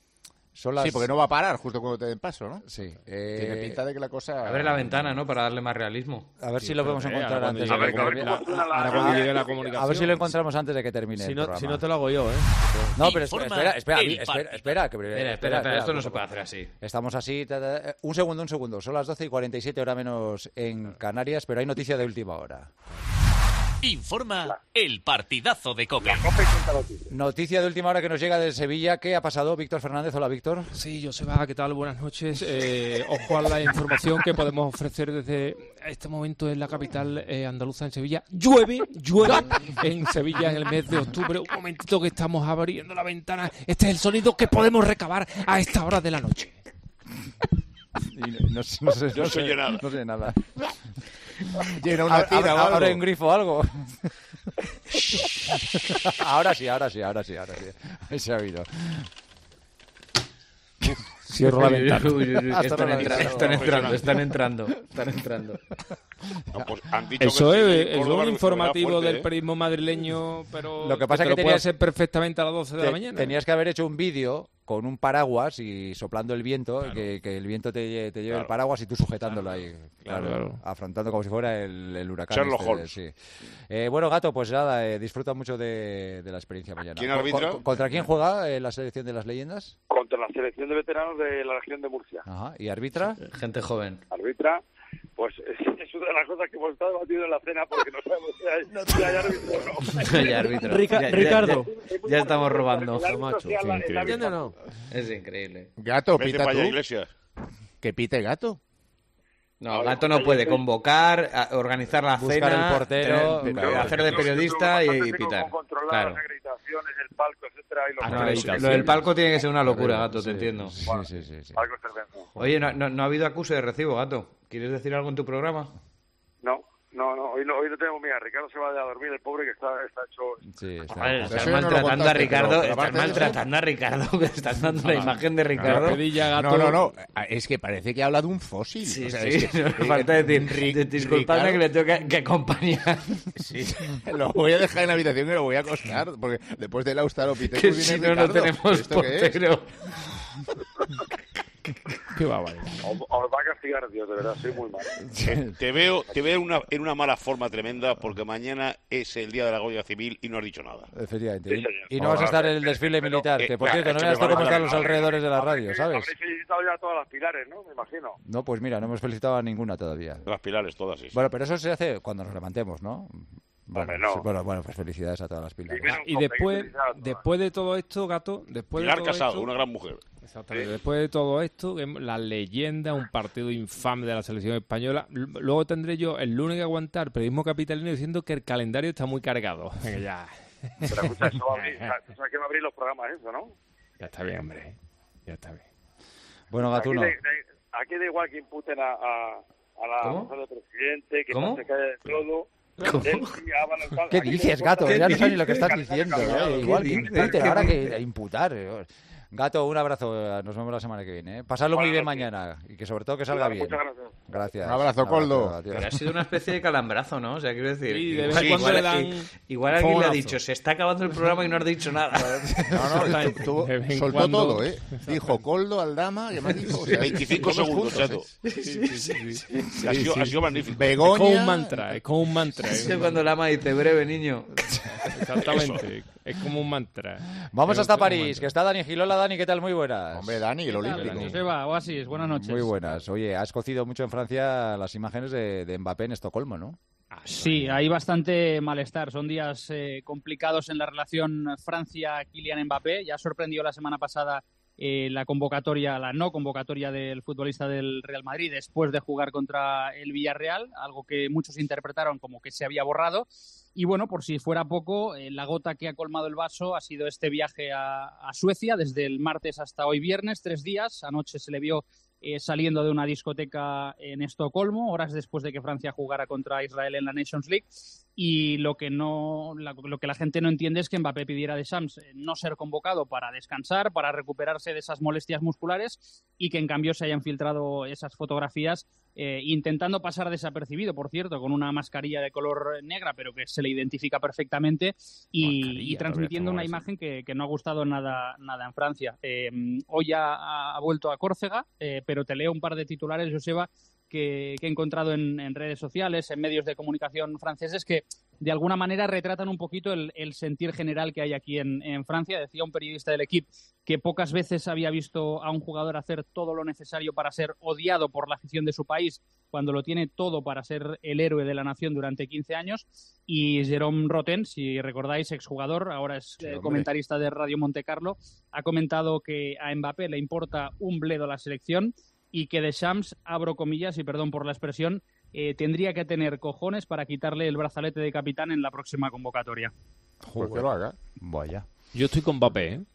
Son las... Sí, porque no va a parar justo cuando te den paso, ¿no? Sí. Eh... Tiene pinta de que la cosa... Abre la ventana, ¿no? Para darle más realismo. A ver sí, si lo podemos eh, encontrar antes de que termine. la comunicación. A ver si lo encontramos antes de que termine Si el no, programa. si no te lo hago yo, ¿eh? No, pero espera, espera, espera, espera, espera, que- Espera, espera, espera, esto no se puede hacer así. Estamos así, ta, ta, un segundo, un segundo. Son las doce y cuarenta y siete, hora menos en Canarias, pero hay noticia de última hora. Informa el partidazo de COPE. Noticia de última hora que nos llega de Sevilla. ¿Qué ha pasado, Víctor Fernández? Hola, Víctor. Sí, Joseba, ¿qué tal? Buenas noches. Eh, ojo a la información que podemos ofrecer desde este momento en la capital eh, andaluza, en Sevilla. Llueve, llueve en Sevilla en el mes de octubre. Un momentito que estamos abriendo la ventana. Este es el sonido que podemos recabar a esta hora de la noche. Y no, no, sé- no sé, No se oye nada. No sé nada. Llena una Abre- tina abre- o algo. abre un grifo o algo. Ahora sí, ahora sí, ahora sí, ahora sí. Ahí se ha oído. Cierro la ventana. Uy, uy, uy, Hasta están, la entra- ventana. están entrando, están entrando, están entrando. No, pues han dicho Eso que es, sí, es Córdoba un es informativo fuerte, del ¿eh? periodismo madrileño, pero Lo que pasa te que lo puede tenías- hacer perfectamente a las doce de la Te- mañana. Tenías que haber hecho un vídeo con un paraguas y soplando el viento, que, que el viento te, lle- te lleve Claro. el paraguas y tú sujetándolo ahí, Claro, claro, claro. afrontando como si fuera el, el huracán. Sherlock este, Holmes. sí. Eh, bueno, Gato, pues nada, eh, disfruta mucho de, de la experiencia mañana. ¿Quién Co- arbitra? co- ¿Contra quién juega eh, la selección de las leyendas? Contra la selección de veteranos de la región de Murcia. Ajá. ¿Y arbitra? Gente joven. Arbitra, pues es, es una de las cosas que hemos estado debatiendo en la cena porque no sabemos si hay, si hay árbitro o no. Ya, árbitro. Rica- Ya- ya- Ricardo. Ya, ya estamos robando. El árbitro macho, sea sí, la- el increíble. árbitro. No, no. Es increíble. Gato, Vete pita para allá, tú. Iglesias. Que pite gato. No, Gato no puede convocar, a- organizar la Buscar cena, el portero, tener- claro. hacer de periodista y, y Bastante pitar. como controlar Claro. las acreditaciones, el palco, etcétera, y los Ah, no, medios. lo, lo del palco tiene que ser una locura, Gato, te Sí, entiendo. Sí, sí, sí, sí. Palco intervención. Oye, no, no, no ha habido acuse de recibo, Gato. ¿Quieres decir algo en tu programa? No, no, no, hoy no, hoy no tenemos mía. Ricardo se va a dormir, el pobre que está, está hecho... Sí, está- Joder, Eso están ya no lo maltratando a contaste, Ricardo, pero están aparte de eso- maltratando a Ricardo, que están dando la imagen de La Ricardo. pedilla, Gato. No, no, no. Es que parece que habla de un fósil. Sí, O sea, sí, es que- no me falta decir, Ri- de- disculpadme Ricardo- que le tengo que, que acompañar. Sí, lo voy a dejar en la habitación y lo voy a acostar, porque después del Australopithecus Que viene si no, no Ricardo. tenemos ¿Esto qué es? portero. Qué barbaridad. Os, os va a castigar Dios, de verdad, soy muy malo. Te, te veo, te veo en una, en una mala forma tremenda porque mañana es el día de la Guardia Civil y no has dicho nada. Efectivamente. Sí, Y- señor. y no vas a estar en el desfile Pero- militar, eh, que por claro, cierto, no esto veas me tú vale cómo están la los pena. alrededores de la radio, Habréis- ¿sabes? Habréis felicitado ya a todas las pilares, ¿no? Me imagino. No, pues mira, no hemos felicitado a ninguna todavía. Las pilares todas, sí. sí. Bueno, pero eso se hace cuando nos levantemos, ¿no? Bueno, Hombre, no. sí, bueno, bueno, pues felicidades a todas las pilares. Y menos Y Cope, hay que después, felicitar a todas. después de todo esto, Gato, después de Pilar todo Casado, esto, una gran mujer. exactamente, después de todo esto, que la leyenda, un partido infame de la selección española, l- luego tendré yo el lunes que aguantar periodismo capitalino diciendo que el calendario está muy cargado. Venga, ya. Pero escucha, eso va a abrir, o sea, tú sabes que va a abrir los programas eso, ¿no? Ya está bien, hombre. Ya está bien. Bueno, Aquí, Gatuno. da- da- aquí da igual que imputen a, a, a la ¿Cómo? mujer del presidente, que ¿Cómo? no se cae del todo. ¿Cómo? Él sí, Ábalo, tal. ¿Qué Aquí dices, no gato? importa- Ya no ¿Qué sabes ni lo que dices? estás Calidad diciendo. cambiado. eh, Igual que dices? impute, ¿Qué ahora dices? que imputar. eh. Gato, un abrazo. Nos vemos la semana que viene. ¿eh? Pasadlo muy bien Buenas noches. mañana y que sobre todo que salga Vale, bien. muchas gracias. Gracias. Un abrazo, Coldo. adiós. Pero ha sido una especie de calambrazo, ¿no? O sea, quiero decir, Sí, de vez igual, en cuando igual- le dan i- igual alguien le ha fogonazo. dicho, se está acabando el programa y no has dicho nada. No, no, esto- tuvo- De vez en soltó cuando- todo, ¿eh? Dijo Coldo, Aldama, ¿qué más dijo? O sea, veinticinco todos segundos, juntos, chato. ¿eh? Ha sido, ha sido magnífico. Es como un Begoña. mantra, es como un mantra. Es ¿eh? cuando la ama dice, breve, niño. Exactamente. Es como un mantra. Vamos Pero hasta como un París, mantra. que está Dani Gilola. Dani, ¿qué tal? Muy buenas. Hombre, Dani, el olímpico. Dani? Joseba, Oasis, buenas noches. Muy buenas. Oye, has cocido mucho en Francia las imágenes de, de Mbappé en Estocolmo, ¿no? Sí, hay bastante malestar. Son días eh, complicados en la relación Francia-Kylian Mbappé. Ya sorprendió la semana pasada eh, la convocatoria, la no convocatoria del futbolista del Real Madrid después de jugar contra el Villarreal, algo que muchos interpretaron como que se había borrado. Y bueno, por si fuera poco, eh, la gota que ha colmado el vaso ha sido este viaje a, a Suecia desde el martes hasta hoy viernes, tres días. Anoche se le vio eh, saliendo de una discoteca en Estocolmo, horas después de que Francia jugara contra Israel en la Nations League. Y lo que no, la, lo que la gente no entiende es que Mbappé pidiera a Deschamps no ser convocado para descansar, para recuperarse de esas molestias musculares, y que en cambio se hayan filtrado esas fotografías eh, intentando pasar desapercibido, por cierto, con una mascarilla de color negra, pero que se le identifica perfectamente, y, y transmitiendo una imagen que, que no ha gustado nada, nada en Francia. Eh, hoy ha, ha vuelto a Córcega, eh, pero te leo un par de titulares, Joseba, Que, que he encontrado en, en redes sociales, en medios de comunicación franceses, que de alguna manera retratan un poquito el, el sentir general que hay aquí en, en Francia. Decía un periodista del Equipe que pocas veces había visto a un jugador hacer todo lo necesario para ser odiado por la afición de su país, cuando lo tiene todo para ser el héroe de la nación durante quince años. Y Jérôme Rotten, si recordáis, exjugador, ahora es Sí, eh, hombre. comentarista de Radio Monte Carlo, ha comentado que a Mbappé le importa un bledo la selección, y que Deschamps, abro comillas y perdón por la expresión, eh, tendría que tener cojones para quitarle el brazalete de capitán en la próxima convocatoria. Pues que lo haga. Vaya. Yo estoy con Mbappé, ¿eh?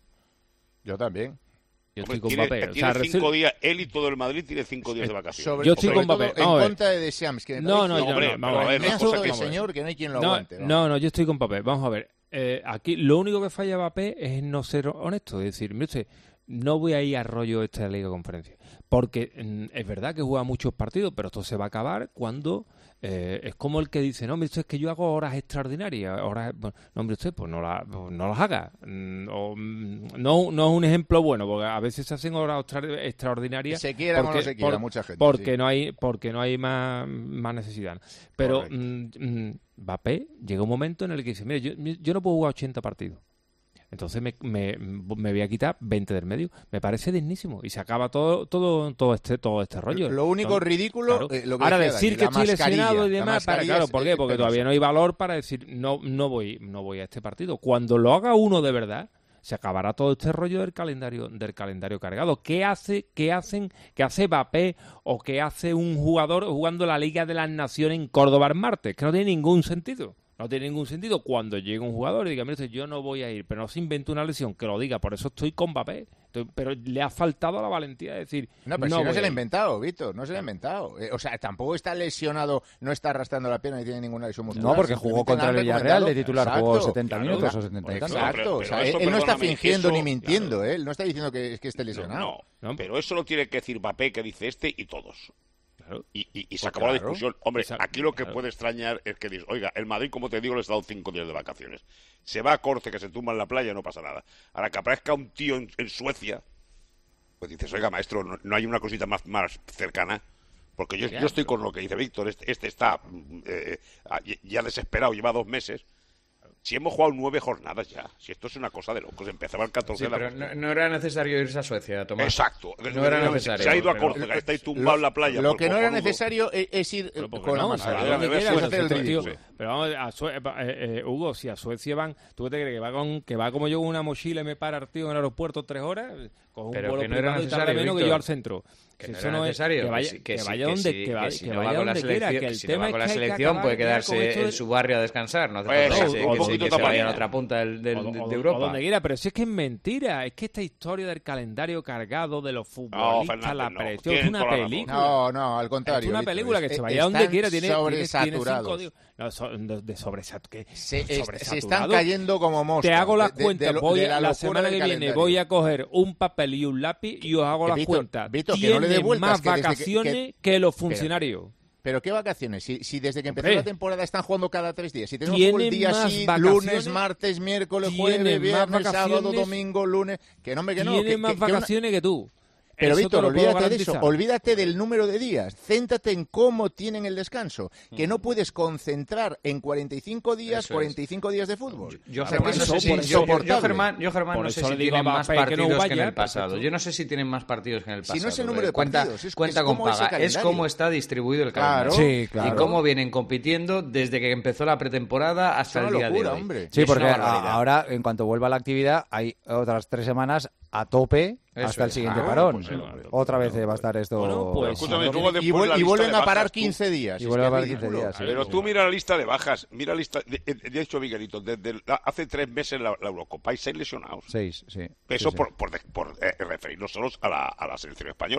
Yo también. Yo Hombre, estoy con tiene, Mbappé. O tiene sea, cinco reci- días, él y todo el Madrid tiene cinco días de vacaciones. Sobre, Yo estoy sobre con todo Mbappé. en Vamos a ver. contra de Deschamps, que me No, no, parece no, hombre, no, pero vamos a a ver, ver. dos necio cosas de que- señor que no hay quien lo No, aguante. ¿no? no, no, yo estoy con Mbappé. Vamos a ver. Eh, aquí lo único que falla Mbappé es no ser honesto. Es decir, mire usted, no voy a ir a rollo esta Liga de Conferencia. Porque mm, es verdad que juega muchos partidos, pero esto se va a acabar cuando eh, es como el que dice, no, mire usted, es que yo hago horas extraordinarias. Horas, bueno, no, mire usted, pues no, la, pues no las haga. Mm, o, mm, no, no es un ejemplo bueno, porque a veces se hacen horas extra- extraordinarias. Se quiera o no porque- se quiera, por- mucha gente, Porque sí. no hay, porque no hay más, más necesidad. Pero Correcto. mm, mm, Mbappé llega un momento en el que dice, mire, yo, yo no puedo jugar ochenta partidos. Entonces me, me, me voy a quitar veinte del medio. Me parece dignísimo. Y se acaba todo todo todo este todo este rollo. Lo único Entonces, ridículo, claro. eh, lo que Ahora decía decir Dani, que la estoy lesionado y mascarilla, la demás, para, mascarilla claro, es- ¿por qué? es Porque penosa. todavía no hay valor para decir no no voy no voy a este partido. Cuando lo haga uno de verdad, se acabará todo este rollo del calendario del calendario cargado. ¿Qué hace qué hacen qué hace Mbappé o qué hace un jugador jugando la Liga de las Naciones en Córdoba el martes? Que no tiene ningún sentido. No tiene ningún sentido cuando llegue un jugador y diga, mire, yo no voy a ir, pero no se invente una lesión, que lo diga, por eso estoy con Mbappé. Estoy- pero le ha faltado la valentía de decir, No, pero no si no voy se a lo ha ir. inventado, Víctor, no se lo ha inventado. Eh, o sea, tampoco está lesionado, no está arrastrando la pierna ni tiene ninguna lesión muscular. No, porque jugó Simplemente contra le el han Villarreal de recomendado- titular, jugó Exacto, setenta claro, minutos o claro. setenta y tantos. Exacto, Pero- o pero sea, eso, él no está perdóname, fingiendo eso- ni mintiendo, ¿eh? Él no está diciendo que, que esté lesionado. No, pero eso lo tiene que decir Mbappé, que dice este y todos. Y, y- y se Pues acabó la claro. discusión. Hombre, Exacto, aquí lo que claro. puede extrañar es que dices, oiga, el Madrid, como te digo, le está dando cinco días de vacaciones. Se va a corte, que se tumba en la playa, no pasa nada. Ahora que aparezca un tío en, en Suecia, pues dices, oiga, maestro, no, no hay una cosita más, más cercana. Porque yo, yo estoy con lo que dice Víctor, este, este está eh, ya desesperado, lleva dos meses. Si hemos jugado nueve jornadas ya, si esto es una cosa de locos, empezaba el catorce Sí, de la pero no, no era necesario irse a Suecia, Tomás. Exacto. No era necesario. Se ha ido a pero- Córcega, está ahí tumbado en la playa. Lo por que no era cojonudo. necesario es, es ir eh, con la No, mano. o sea, Era ¿dónde de quieras, Suecia, hacer el tío, ridículo. pero vamos, a Sue- eh, eh, Hugo, si a Suecia van, ¿tú qué te crees? Que va, con, que va como yo con una mochila y me para el tío en el aeropuerto tres horas, con un Pero vuelo que no era privado y tarda necesario, menos que Víctor. yo al centro. Que Si no eso era no es- necesario, que que vaya, sí, que que sí, vaya que donde, sí, que vaya, que si que no va vaya con la donde quiera, selección- que el si no tema va con la es que hay que selección acabar puede ya con quedarse esto en de- su barrio a descansar, no hace Pues, falta que o se- un que, sí, poquito que se vaya tapadillo. a otra punta del, del- o, de o- Europa. o donde quiera, pero si es que es mentira, es que esta historia del calendario cargado de los futbolistas, Fernández, la no, presión, tienes es una toda la razón. película. No, no, al contrario. Es una Víctor, película que es- se vaya están donde quiera, tiene, tiene, tiene cinco sobresaturados. días. No, so- de, de sobresat- ¿qué? Se, es- Sobresaturado. se están cayendo como moscas. Te hago las de- de- cuentas, de lo- voy de a- la la, locura semana del que viene calendario. voy a coger un papel y un lápiz y os hago Eh, las Víctor, cuentas. Víctor, que no le dé Tienen vueltas, más que desde que- vacaciones que- que, los Pero- funcionarios. ¿Pero qué vacaciones? Si, si desde que empezó Hombre. la temporada están jugando cada tres días. Si tenemos Tienen fútbol día más sí, vacaciones, lunes, martes, miércoles, tienen jueves, más viernes, sábado, vacaciones, domingo, lunes. Que no, hombre, que no. Tienen que- más que- que una- vacaciones que tú. Pero Eso te Víctor, lo puedo olvídate de eso, garantizar. olvídate del número de días, céntrate en cómo tienen el descanso, que no puedes concentrar en cuarenta y cinco días, Eso es. cuarenta y cinco días de fútbol. Yo, O sea, Germán, que no eso sé es si, yo, yo, insoportable. yo, Germán, yo, Germán, Por no sé eso si le digo a tienen más Mbappé que no partidos que, vaya, en el perfecto. pasado. Yo no sé si tienen más partidos que en el Si pasado. no es el número de cuenta, partidos, es- cuenta es con cómo es el paga. Es calendario. cómo está distribuido el Claro. calendario. Sí, claro. Y cómo vienen compitiendo desde que empezó la pretemporada hasta Es el una día locura, de hoy. hombre. Sí, Es porque una a- barbaridad. ahora, en cuanto vuelva a la actividad, hay otras tres semanas a tope Eso hasta el es. siguiente Ah, parón. pues sí, Otra vez eh, va a estar esto. Bueno, pues, Escúchame, no, luego Y, después vuel- la y lista vuelven de a bajas, parar tú- quince días. Y Es vuelven que a parar es quince ridículo. días, sí. Pero tú mira la lista de bajas, mira la lista, de, de- de hecho, Miguelito, desde la- hace tres meses la, la Eurocopa hay seis lesionados. Seis, sí. Eso sí, sí. por, por, de- por, eh, referirnos solos a la, a la selección española.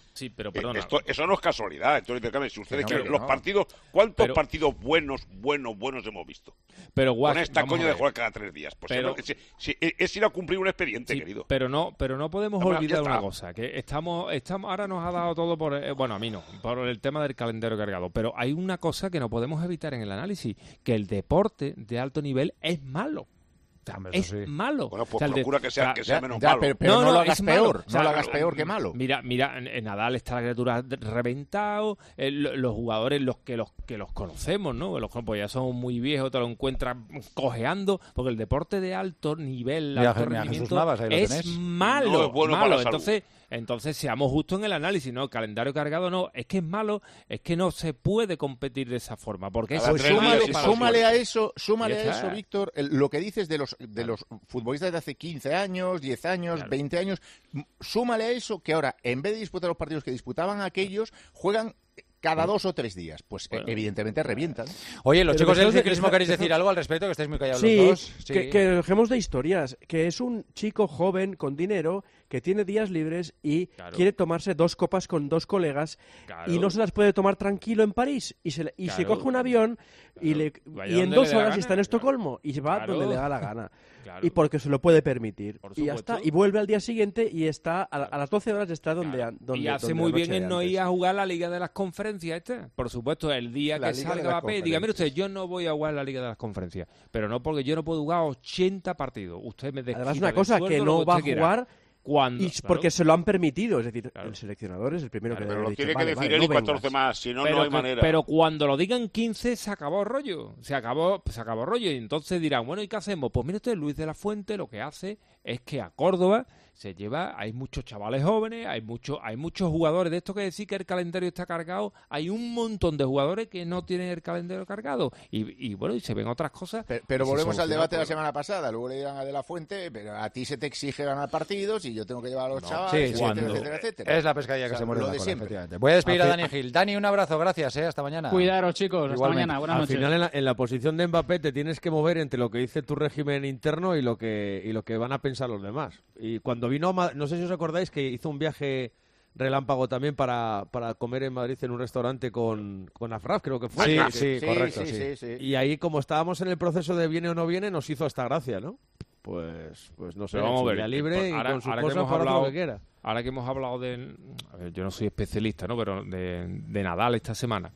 Sí, pero Eh, perdona. esto, eso no es casualidad. Entonces, Carmen, si ustedes no, quieren, pero los no. partidos, ¿cuántos Pero- partidos buenos, buenos, buenos hemos visto? Pero, Guas, Con esta vamos coña a de ver. jugar cada tres días. Pues Pero- es, es- es- es ir a cumplir un expediente, Sí, querido. Pero no, pero no podemos Hombre, ya olvidar está. una cosa, que estamos, estamos, ahora nos ha dado todo por, eh, bueno, a mí no, por el tema del calendario cargado, pero hay una cosa que no podemos evitar en el análisis, que el deporte de alto nivel es malo. O sea, Hombre, eso es sí. malo. Bueno, pues O sea, el de- procura que sea, o sea, que sea ya- menos ya, malo. pero- pero no lo hagas es malo. peor, O no sea, lo hagas peor que malo. Mira, mira, en, en Nadal está la criatura reventado, eh, lo- los jugadores, los que los que los conocemos, ¿no? Los pues ya son muy viejos, te lo encuentras cojeando, porque el deporte de alto nivel, Mira, alto mira, Jesús rendimiento, Navas, ahí lo es tenés. malo, No es bueno para malo. la salud. Entonces, entonces seamos justos en el análisis, ¿no? El calendario cargado no, es que es malo, es que no se puede competir de esa forma, porque es Pues tres súmale, días y para súmale suerte. a eso, súmale Ya a está. eso, Víctor, el- lo que dices de los de los futbolistas de hace quince años, diez años, Claro. veinte años, m- súmale a eso que ahora, en vez de disputar los partidos que disputaban aquellos, juegan cada dos o tres días. Pues Bueno. eh, evidentemente revientan. Oye, los Pero chicos del dejemos de- ciclismo, deja- ¿queréis deja- decir algo al respecto? Que estáis muy callados Sí, los dos. Sí. Que, que dejemos de historias, que es un chico joven con dinero que tiene días libres y Claro. quiere tomarse dos copas con dos colegas Claro. y no se las puede tomar tranquilo en París y se, le- y se Claro. coge un avión y, le, Vaya y en donde dos le dé la horas gana, está en claro. Estocolmo y se va Claro. donde le da la gana. Claro. Y porque se lo puede permitir. Por Y ya supuesto. está. Y vuelve al día siguiente y está a, a las doce horas está donde, Claro. donde y hace donde muy la bien noche en de no antes. ir a jugar la Liga de las Conferencias este. Por supuesto, el día La que Liga de salga las Mbappé y diga, mire usted, Conferencias. yo no voy a jugar la Liga de las Conferencias. Pero no porque yo no puedo jugar ochenta partidos. Usted me desquita Además, una del cosa, sueldo que lo no va a usted quiera. jugar Cuando, y claro. porque se lo han permitido. Es decir, Claro. el seleccionador es el primero Claro, que pero debe lo haber tiene dicho, que vale, decir vale, él no y catorce vengas. más, si no, pero, no hay que- manera. pero cuando lo digan quince se acabó el rollo, se acabó, se acabó el rollo y entonces dirán, bueno, ¿y qué hacemos? Pues mire usted, Luis de la Fuente lo que hace es que a Córdoba se lleva, hay muchos chavales jóvenes, hay muchos, hay muchos jugadores de esto que decir que el calendario está cargado, hay un montón de jugadores que no tienen el calendario cargado y, y bueno, y se ven otras cosas. Pero, pero y se volvemos al soluciona debate de la el problema. semana pasada. Luego le dirán a De La Fuente, pero a ti se te exige ganar partidos y yo tengo que llevar a los No, chavales, sí, etcétera, cuando- etcétera, etcétera. Es la pescadilla que O sea, se muerde lo la de cola, siempre. efectivamente. Voy a despedir a Hace- Dani Gil. Dani, un abrazo, gracias, ¿eh? Hasta mañana. Cuidaros, chicos. Hasta Igualmente. mañana. Buenas Al noches. final, en la, en la posición de Mbappé te tienes que mover entre lo que dice tu régimen interno y lo que y lo que van a pensar los demás. Y cuando vino, a Ma- no sé si os acordáis que hizo un viaje relámpago también para, para comer en Madrid en un restaurante con, con Afraf, creo que fue. Sí, Que- sí, Sí, correcto, sí, sí. sí, sí. Y ahí, como estábamos en el proceso de viene o no viene, nos hizo esta gracia, ¿no? Pues, pues no sé, Pero vamos a en su ver, día que libre por- y ahora- con sus ahora que cosas hemos para hacer hablado- lo que quiera. Ahora que hemos hablado de, a ver, yo no soy especialista, ¿no? Pero de, de Nadal esta semana,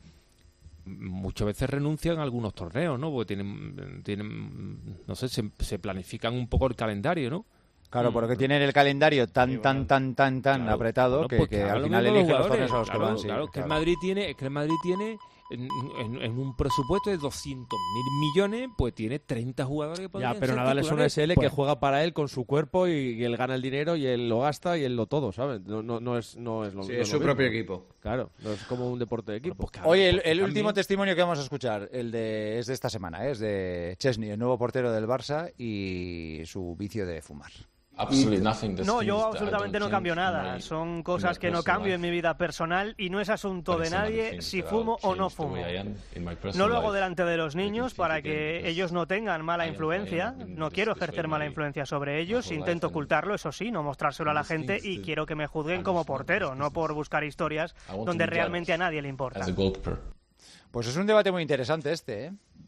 muchas veces renuncian a algunos torneos, ¿no? Porque tienen, tienen no sé, se, se planifican un poco el calendario, ¿no? Claro, porque tienen el calendario tan, tan, tan, tan, tan Claro. apretado Bueno, que, pues que claro, al lo final mismo eligen los los torneos a los jugadores. que van. Claro, sí, claro, que el claro. Madrid tiene, es que el Madrid tiene en, en- en un presupuesto de doscientos mil millones, pues tiene treinta jugadores que podrían Ya, pero ser Nadal es una titulares. S L Pues, que juega para él con su cuerpo y, y él gana el dinero y él lo gasta y él lo todo, ¿sabes? No, no, no es, no es lo Sí, no es lo su propio mismo. equipo. Claro, no es como un deporte de equipo. Oye, el, porque el también- último testimonio que vamos a escuchar, el de, es de esta semana, ¿eh? Es de Chesney, el nuevo portero del Barça y su vicio de fumar. No, yo absolutamente no cambio nada. Son cosas que no cambio en mi vida personal y no es asunto de nadie si fumo o no fumo. No lo hago delante de los niños para que ellos no tengan mala influencia. No quiero ejercer mala influencia sobre ellos. Intento ocultarlo, eso sí, no mostrárselo a la gente y quiero que me juzguen como portero, no por buscar historias donde realmente a nadie le importa. Pues es un debate muy interesante este, ¿eh?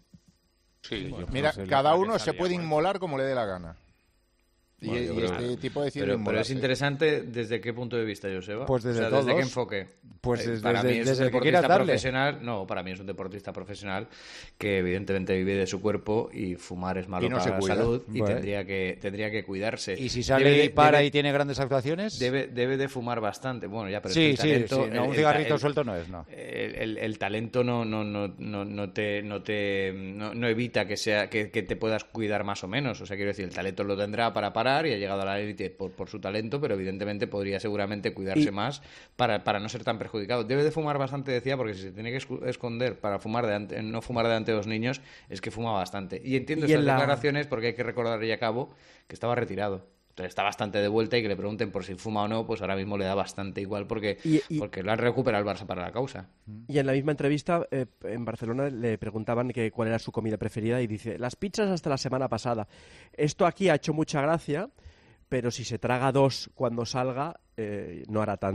Sí, yo- Mira, no sé lo cada que uno se salía puede con inmolar como le dé la gana. Y, Bueno, y yo creo este que- tipo decide pero, pero es inmolarse. interesante desde qué punto de vista, Joseba. Pues desde o sea, ¿desde qué todos. enfoque? Pues Eh, desde- para mí desde- es desde un el que deportista quieras darle. profesional. No, para mí es un deportista profesional que evidentemente vive de su cuerpo y fumar es malo Y no para se la cuida. salud y Bueno. tendría que tendría que cuidarse. Y si sale Debe de- y para debe- y tiene grandes actuaciones... Debe, debe de fumar bastante. Bueno, ya, pero Sí, es que el sí, talento, sí, no, el- un el- cigarrito el- suelto no es, no. El, el- el talento no, no, no, no, no te, no, te no, no evita que sea que, que te puedas cuidar más o menos. O sea, quiero decir, el talento lo tendrá para parar y ha llegado a la élite por, por su talento, pero evidentemente podría seguramente cuidarse Y- más para, para no ser tan perjudicado. Debe de fumar bastante, decía, porque si se tiene que escu- esconder para fumar delante, no fumar delante de los niños, es que fuma bastante. Y entiendo Y estas en la- declaraciones porque hay que recordar y a cabo que estaba retirado. Entonces está bastante de vuelta y que le pregunten por si fuma o no, pues ahora mismo le da bastante igual porque, Y- y- porque lo han recuperado el Barça para la causa. Y en la misma entrevista eh, en Barcelona le preguntaban que cuál era su comida preferida y dice, las pizzas hasta la semana pasada. Esto aquí ha hecho mucha gracia, pero si se traga dos cuando salga, eh, no hará tanta.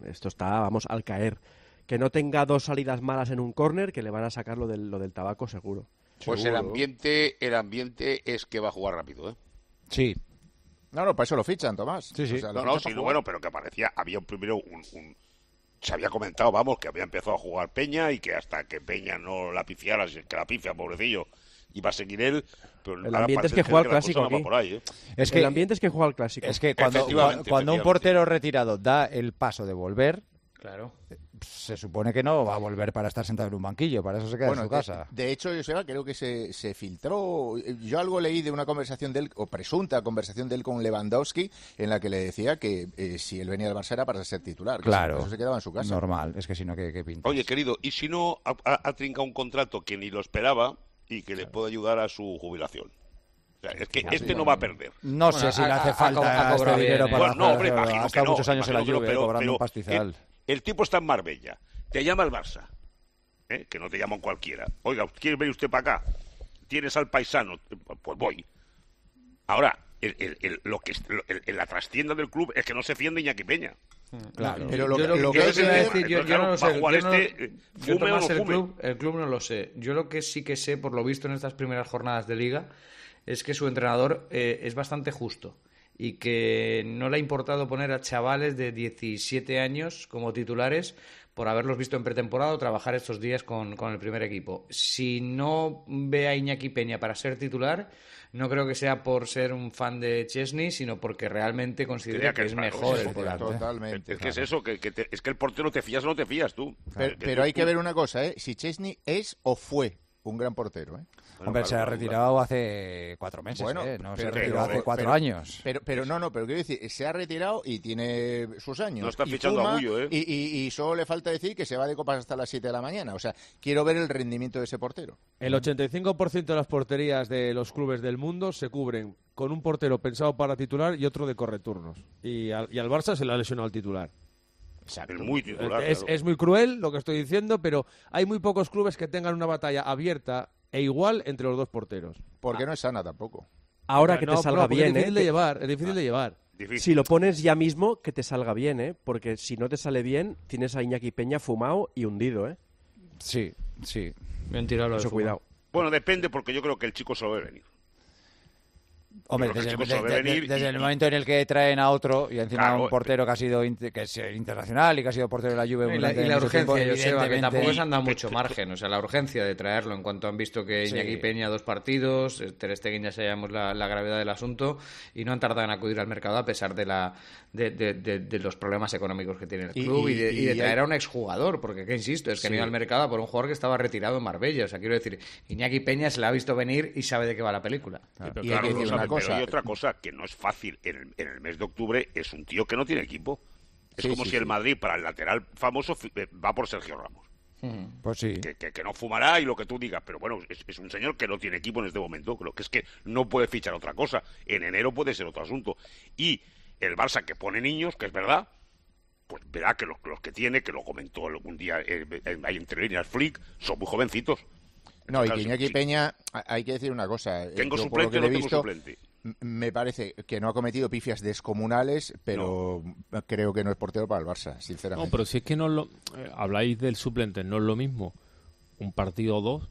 Esto está, vamos, al caer. Que no tenga dos salidas malas en un córner, que le van a sacar lo del, lo del tabaco seguro. Pues Seguro. el ambiente, el ambiente es que va a jugar rápido, ¿eh? Sí. No, no, para eso lo fichan, Tomás. Sí, sí. O sea, No, lo no, fichan sí, para bueno, jugar. pero que parecía, había un primero un, un- se había comentado, vamos, que había empezado a jugar Peña y que hasta que Peña no la pifiara, si es que la pifia, pobrecillo, iba a seguir él. Pero El ahora ambiente es parece que ser juega al la clásico cosa no va aquí. por ahí, ¿eh? Es que, el ambiente es que juega al clásico. Es que cuando, Efectivamente, cuando un efectivamente. portero retirado da el paso de volver, Claro. se supone que no va a volver para estar sentado en un banquillo, para eso se queda Bueno, en su de- casa. De, hecho, Joseba, creo que se, se filtró. Yo algo leí de una conversación de él, o presunta conversación de él con Lewandowski, en la que le decía que eh, si él venía al Barça era para ser titular. que Claro, si no, eso se quedaba en su casa. normal, es que si no, ¿qué, qué pinta? Oye, querido, ¿y si no ha, ha- ha trincado un contrato que ni lo esperaba y que le puede ayudar a su jubilación? O sea, es que este no va a perder. No sé Bueno, si ha- le hace ha- falta ha este cobrado dinero bien, ¿eh? para Bueno, no, hombre, jugar, imagino ha que estado no, muchos años en la imagino que no, Juve, pero- cobrando pero un pastizal. El, el tipo está en Marbella, te llama el Barça, ¿eh? Que no te llaman cualquiera. Oiga, ¿quiere venir usted para acá? ¿Tienes al paisano? Pues voy. Ahora, el, el- el- lo que es- lo- el- el- la trastienda del club es que no se fiende Iñaki Peña. Claro. Pero lo, Yo que- lo lo que que yo hay te que iba a ver- decir, yo, yo Claro, no lo va a sé. jugar yo no- este, eh, yo, fume o Tomás, no el fume. club, el club no lo sé. Yo lo que sí que sé, por lo visto en estas primeras jornadas de liga, es que su entrenador eh, es bastante justo y que no le ha importado poner a chavales de diecisiete años como titulares por haberlos visto en pretemporada o trabajar estos días con, con el primer equipo. Si no ve a Iñaki Peña para ser titular, no creo que sea por ser un fan de Chesney, sino porque realmente considera Tenía que, que es claro, mejor sí, el portero. Totalmente. Es que es eso, que, que te- es que el portero te fías o no te fías tú. Pero, Que pero tú- hay que ver una cosa, ¿eh? Si Chesney es o fue un gran portero, ¿eh? Hombre, se ha retirado hace cuatro meses, Bueno, ¿eh? No se pero- ha retirado pero- hace cuatro pero- años. Pero, pero no, no, pero quiero decir, se ha retirado y tiene sus años. No está y fichando a fuma, Bullo, ¿eh? Y, y- y solo le falta decir que se va de copas hasta las siete de la mañana. O sea, quiero ver el rendimiento de ese portero. El ochenta y cinco por ciento de las porterías de los clubes del mundo se cubren con un portero pensado para titular y otro de correturnos. Y al, y al Barça se le ha lesionado el titular. Es muy titular, Es, claro. es muy cruel lo que estoy diciendo, pero hay muy pocos clubes que tengan una batalla abierta e igual entre los dos porteros. Porque no es sana tampoco. Ahora que No, te salga no, porque bien, es difícil ¿eh? de Que- llevar, es difícil de llevar. Difícil. Si lo pones ya mismo, que te salga bien, ¿eh? Porque si no te sale bien, tienes a Iñaki Peña fumado y hundido, ¿eh? Sí, sí. Bien tirado lo de Eso, fumar. cuidado. Bueno, depende porque yo creo que el chico se lo ve venir. Hombre, Creo que desde, el el, chico se lo ve de- de- venir desde y- el momento en el que traen a otro y encima Claro, un portero que ha sido inter- que es eh, internacional y que ha sido portero de la Juve Y la, durante y la mucho urgencia, tiempo, Joseba, que tampoco evidentemente- se han dado mucho margen. O sea, la urgencia de traerlo en cuanto han visto que Sí. Iñaki Peña dos partidos, eh, Ter Stegen ya sabíamos la, la gravedad del asunto y no han tardado en acudir al mercado a pesar de la de, de- de- de los problemas económicos que tiene el Y- club y, y- de, y de y traer hay- a un exjugador, porque que insisto, es que han Sí. ido al mercado por un jugador que estaba retirado en Marbella. O sea, quiero decir, Iñaki Peña se la ha visto venir y sabe de qué va la película. Pero Y hay claro, que lo decir sabe, una cosa. pero hay otra cosa que no es fácil en el, en el mes de octubre, es un tío que no tiene equipo. Es Sí, como sí, si el sí. Madrid para el lateral famoso fi- eh, va por Sergio Ramos. Pues sí. Que, que- que no fumará y lo que tú digas, pero bueno, es, es un señor que no tiene equipo en este momento, creo que es que no puede fichar otra cosa. En enero puede ser otro asunto. Y el Barça que pone niños, que es verdad, pues verá que los, los que tiene, que lo comentó algún día eh, eh, ahí entre líneas Flick, son muy jovencitos. No, y Claro, que sí, Iñaki sí. Peña, a- hay que decir una cosa. eh, ¿Tengo yo, por lo suplente que o le no he tengo visto, suplente? m- me parece que no ha cometido pifias descomunales, pero creo que no es portero para el Barça, sinceramente. No, pero si es que no lo... eh, habláis del suplente, no es lo mismo un partido o dos...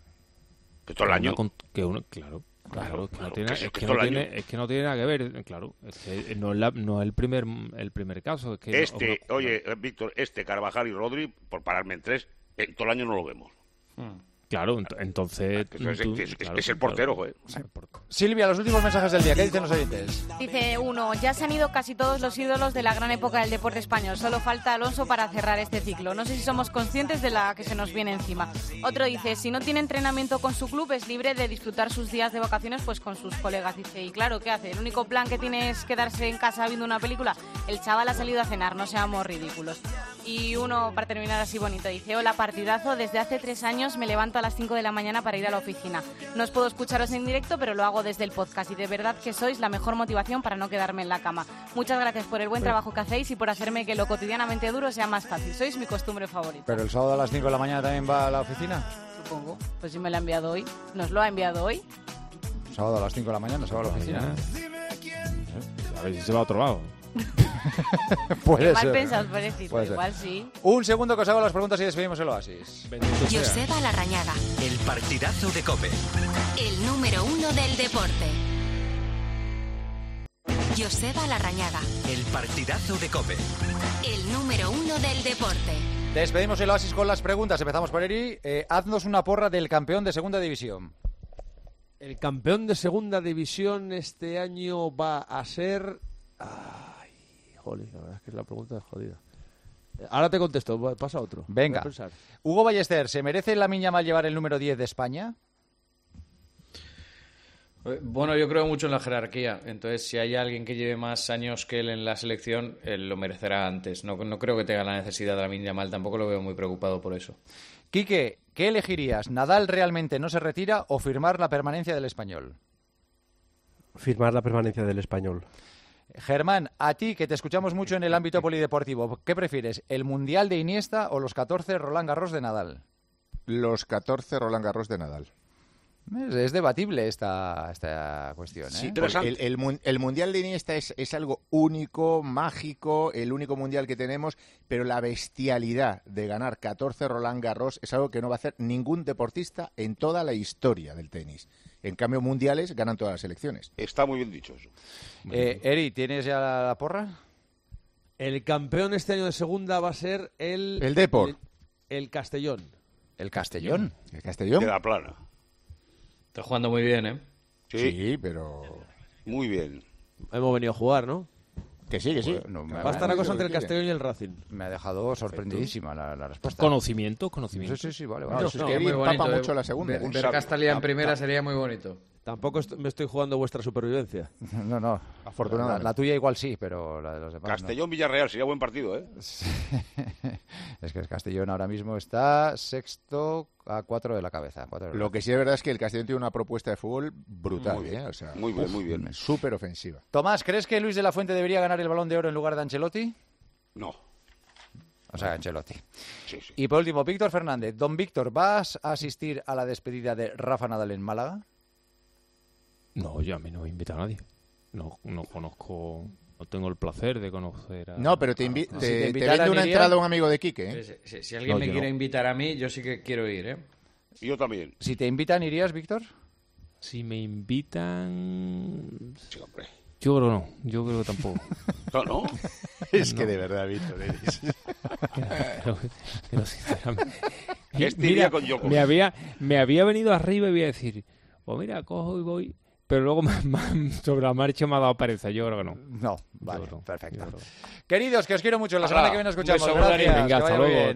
Que todo el que año. una con- que uno, claro, claro, Claro, que no claro, tiene, que es, sí, que que no todo el tiene, año. es que no tiene nada que ver, eh, claro, es que no es, la- no es el primer el primer caso. Es que Este, no- oye, eh, Víctor, este, Carvajal y Rodri, por pararme en tres, en todo el año no lo vemos. Claro, ent- entonces... Que eso es, tú- es- es- claro, es el claro. portero, joder. Silvia, los últimos mensajes del día. ¿Qué dicen los oyentes? Dice uno, ya se han ido casi todos los ídolos de la gran época del deporte español. Solo falta Alonso para cerrar este ciclo. No sé si somos conscientes de la que se nos viene encima. Otro dice, si no tiene entrenamiento con su club, es libre de disfrutar sus días de vacaciones pues con sus colegas. Dice, y claro, ¿qué hace? El único plan que tiene es quedarse en casa viendo una película. El chaval ha salido a cenar, no seamos ridículos. Y uno, para terminar así bonito, dice, hola, partidazo, desde hace tres años me levanto a las cinco de la mañana para ir a la oficina. No os puedo escucharos en directo, pero lo hago desde el podcast y de verdad que sois la mejor motivación para no quedarme en la cama. Muchas gracias por el buen trabajo que hacéis y por hacerme que lo cotidianamente duro sea más fácil. Sois mi costumbre favorita. ¿Pero el sábado a las cinco de la mañana también va a la oficina? Supongo. Pues si me lo ha enviado hoy. ¿Nos lo ha enviado hoy? Sábado a las cinco de la mañana se va a la oficina. A ver si se va a otro lado. Puede Mal ser. pensados, pobrecito, Puede ser. igual sí. Un segundo que os hago las preguntas y despedimos el Oasis. Joseba Larrañaga, El partidazo de COPE. el número uno del deporte. Joseba Larrañaga, El partidazo de COPE. el número uno del deporte. Despedimos el Oasis con las preguntas. Empezamos por Eri. Eh, haznos una porra del campeón de segunda división. El campeón de segunda división este año va a ser... Ay, jolín, la verdad es que la pregunta es jodida. Ahora te contesto, pasa otro. Venga. Voy a pensar. Hugo Ballester, ¿se merece Lamine Yamal llevar el número diez de España? Bueno, yo creo mucho en la jerarquía. Entonces, si hay alguien que lleve más años que él en la selección, él lo merecerá antes. No, no creo que tenga la necesidad de Lamine Yamal. Tampoco lo veo muy preocupado por eso. Quique, ¿qué elegirías? ¿Nadal realmente no se retira o firmar la permanencia del Español? Firmar la permanencia del Español. Germán, a ti, que te escuchamos mucho en el ámbito polideportivo, ¿qué prefieres? ¿El Mundial de Iniesta o los catorce Roland Garros de Nadal? Los catorce Roland Garros de Nadal. Es, es debatible esta, esta cuestión, ¿eh? Sí, porque el, el, mun- el Mundial de Iniesta es, es algo único, mágico, el único Mundial que tenemos, pero la bestialidad de ganar catorce Roland Garros es algo que no va a hacer ningún deportista en toda la historia del tenis. En cambio, mundiales ganan todas las selecciones. Está muy bien dicho eso. Eh, Eri, ¿tienes ya la porra? El campeón este año de segunda va a ser el... El Depor. El, el Castellón. ¿El Castellón? ¿El Castellón? Queda plana. Está jugando muy bien, ¿eh? Sí, Sí, pero... muy bien. Hemos venido a jugar, ¿no? Que sí, que sí. No, me, Va a estar la cosa entre el Quique. Castellón y el Racing. me ha dejado sorprendidísima la, la respuesta. Conocimiento, conocimiento. Sí, sí, sí, vale, No, vale. si es que Eri empapa mucho la segunda. Ver, Un ver saco. Castalia en Ta- primera ta- sería muy bonito. Tampoco est- me estoy jugando vuestra supervivencia. No, no. Afortunadamente. La, la tuya igual sí, pero la de los demás no. Castellón-Villarreal sería buen partido, ¿eh? Es que el Castellón ahora mismo está sexto a cuatro de la cabeza. cuatro de la Lo que sí es verdad es que el Castellón tiene una propuesta de fútbol brutal. Muy bien. ¿eh? O sea, Muy bien, muy bien. Súper ofensiva. Tomás, ¿crees que Luis de la Fuente debería ganar el Balón de Oro en lugar de Ancelotti? No. O sea, Ancelotti. Sí, sí. Y por último, Víctor Fernández. Don Víctor, ¿vas a asistir a la despedida de Rafa Nadal en Málaga? No, yo a mí no me invita a nadie. No, no conozco, no tengo el placer de conocer a... No, pero te, invi- a- te, Si te te invitaran, vende una iría. entrada a un amigo de Quique. ¿eh? Si, si- si alguien No, me yo quiere no. invitar a mí, yo sí que quiero ir, ¿eh? Y yo también. Si te invitan, ¿irías, Víctor? Si me invitan... Sí, hombre. Yo creo que no, yo creo que tampoco. No, no. Es No. que de verdad, Víctor, eres... Pero- pero sinceramente... Este iría con Djokovic. me había, me había venido arriba y voy a decir, pues mira, cojo y voy... Pero luego me- me- sobre la marcha me ha dado pereza, yo creo que no. No, vale, Yo creo, perfecto. yo creo. Queridos, que os quiero mucho. La Hala, semana que viene un escuchamos. beso, Gracias. Valeria. Venga, que hasta vaya muy luego. bien.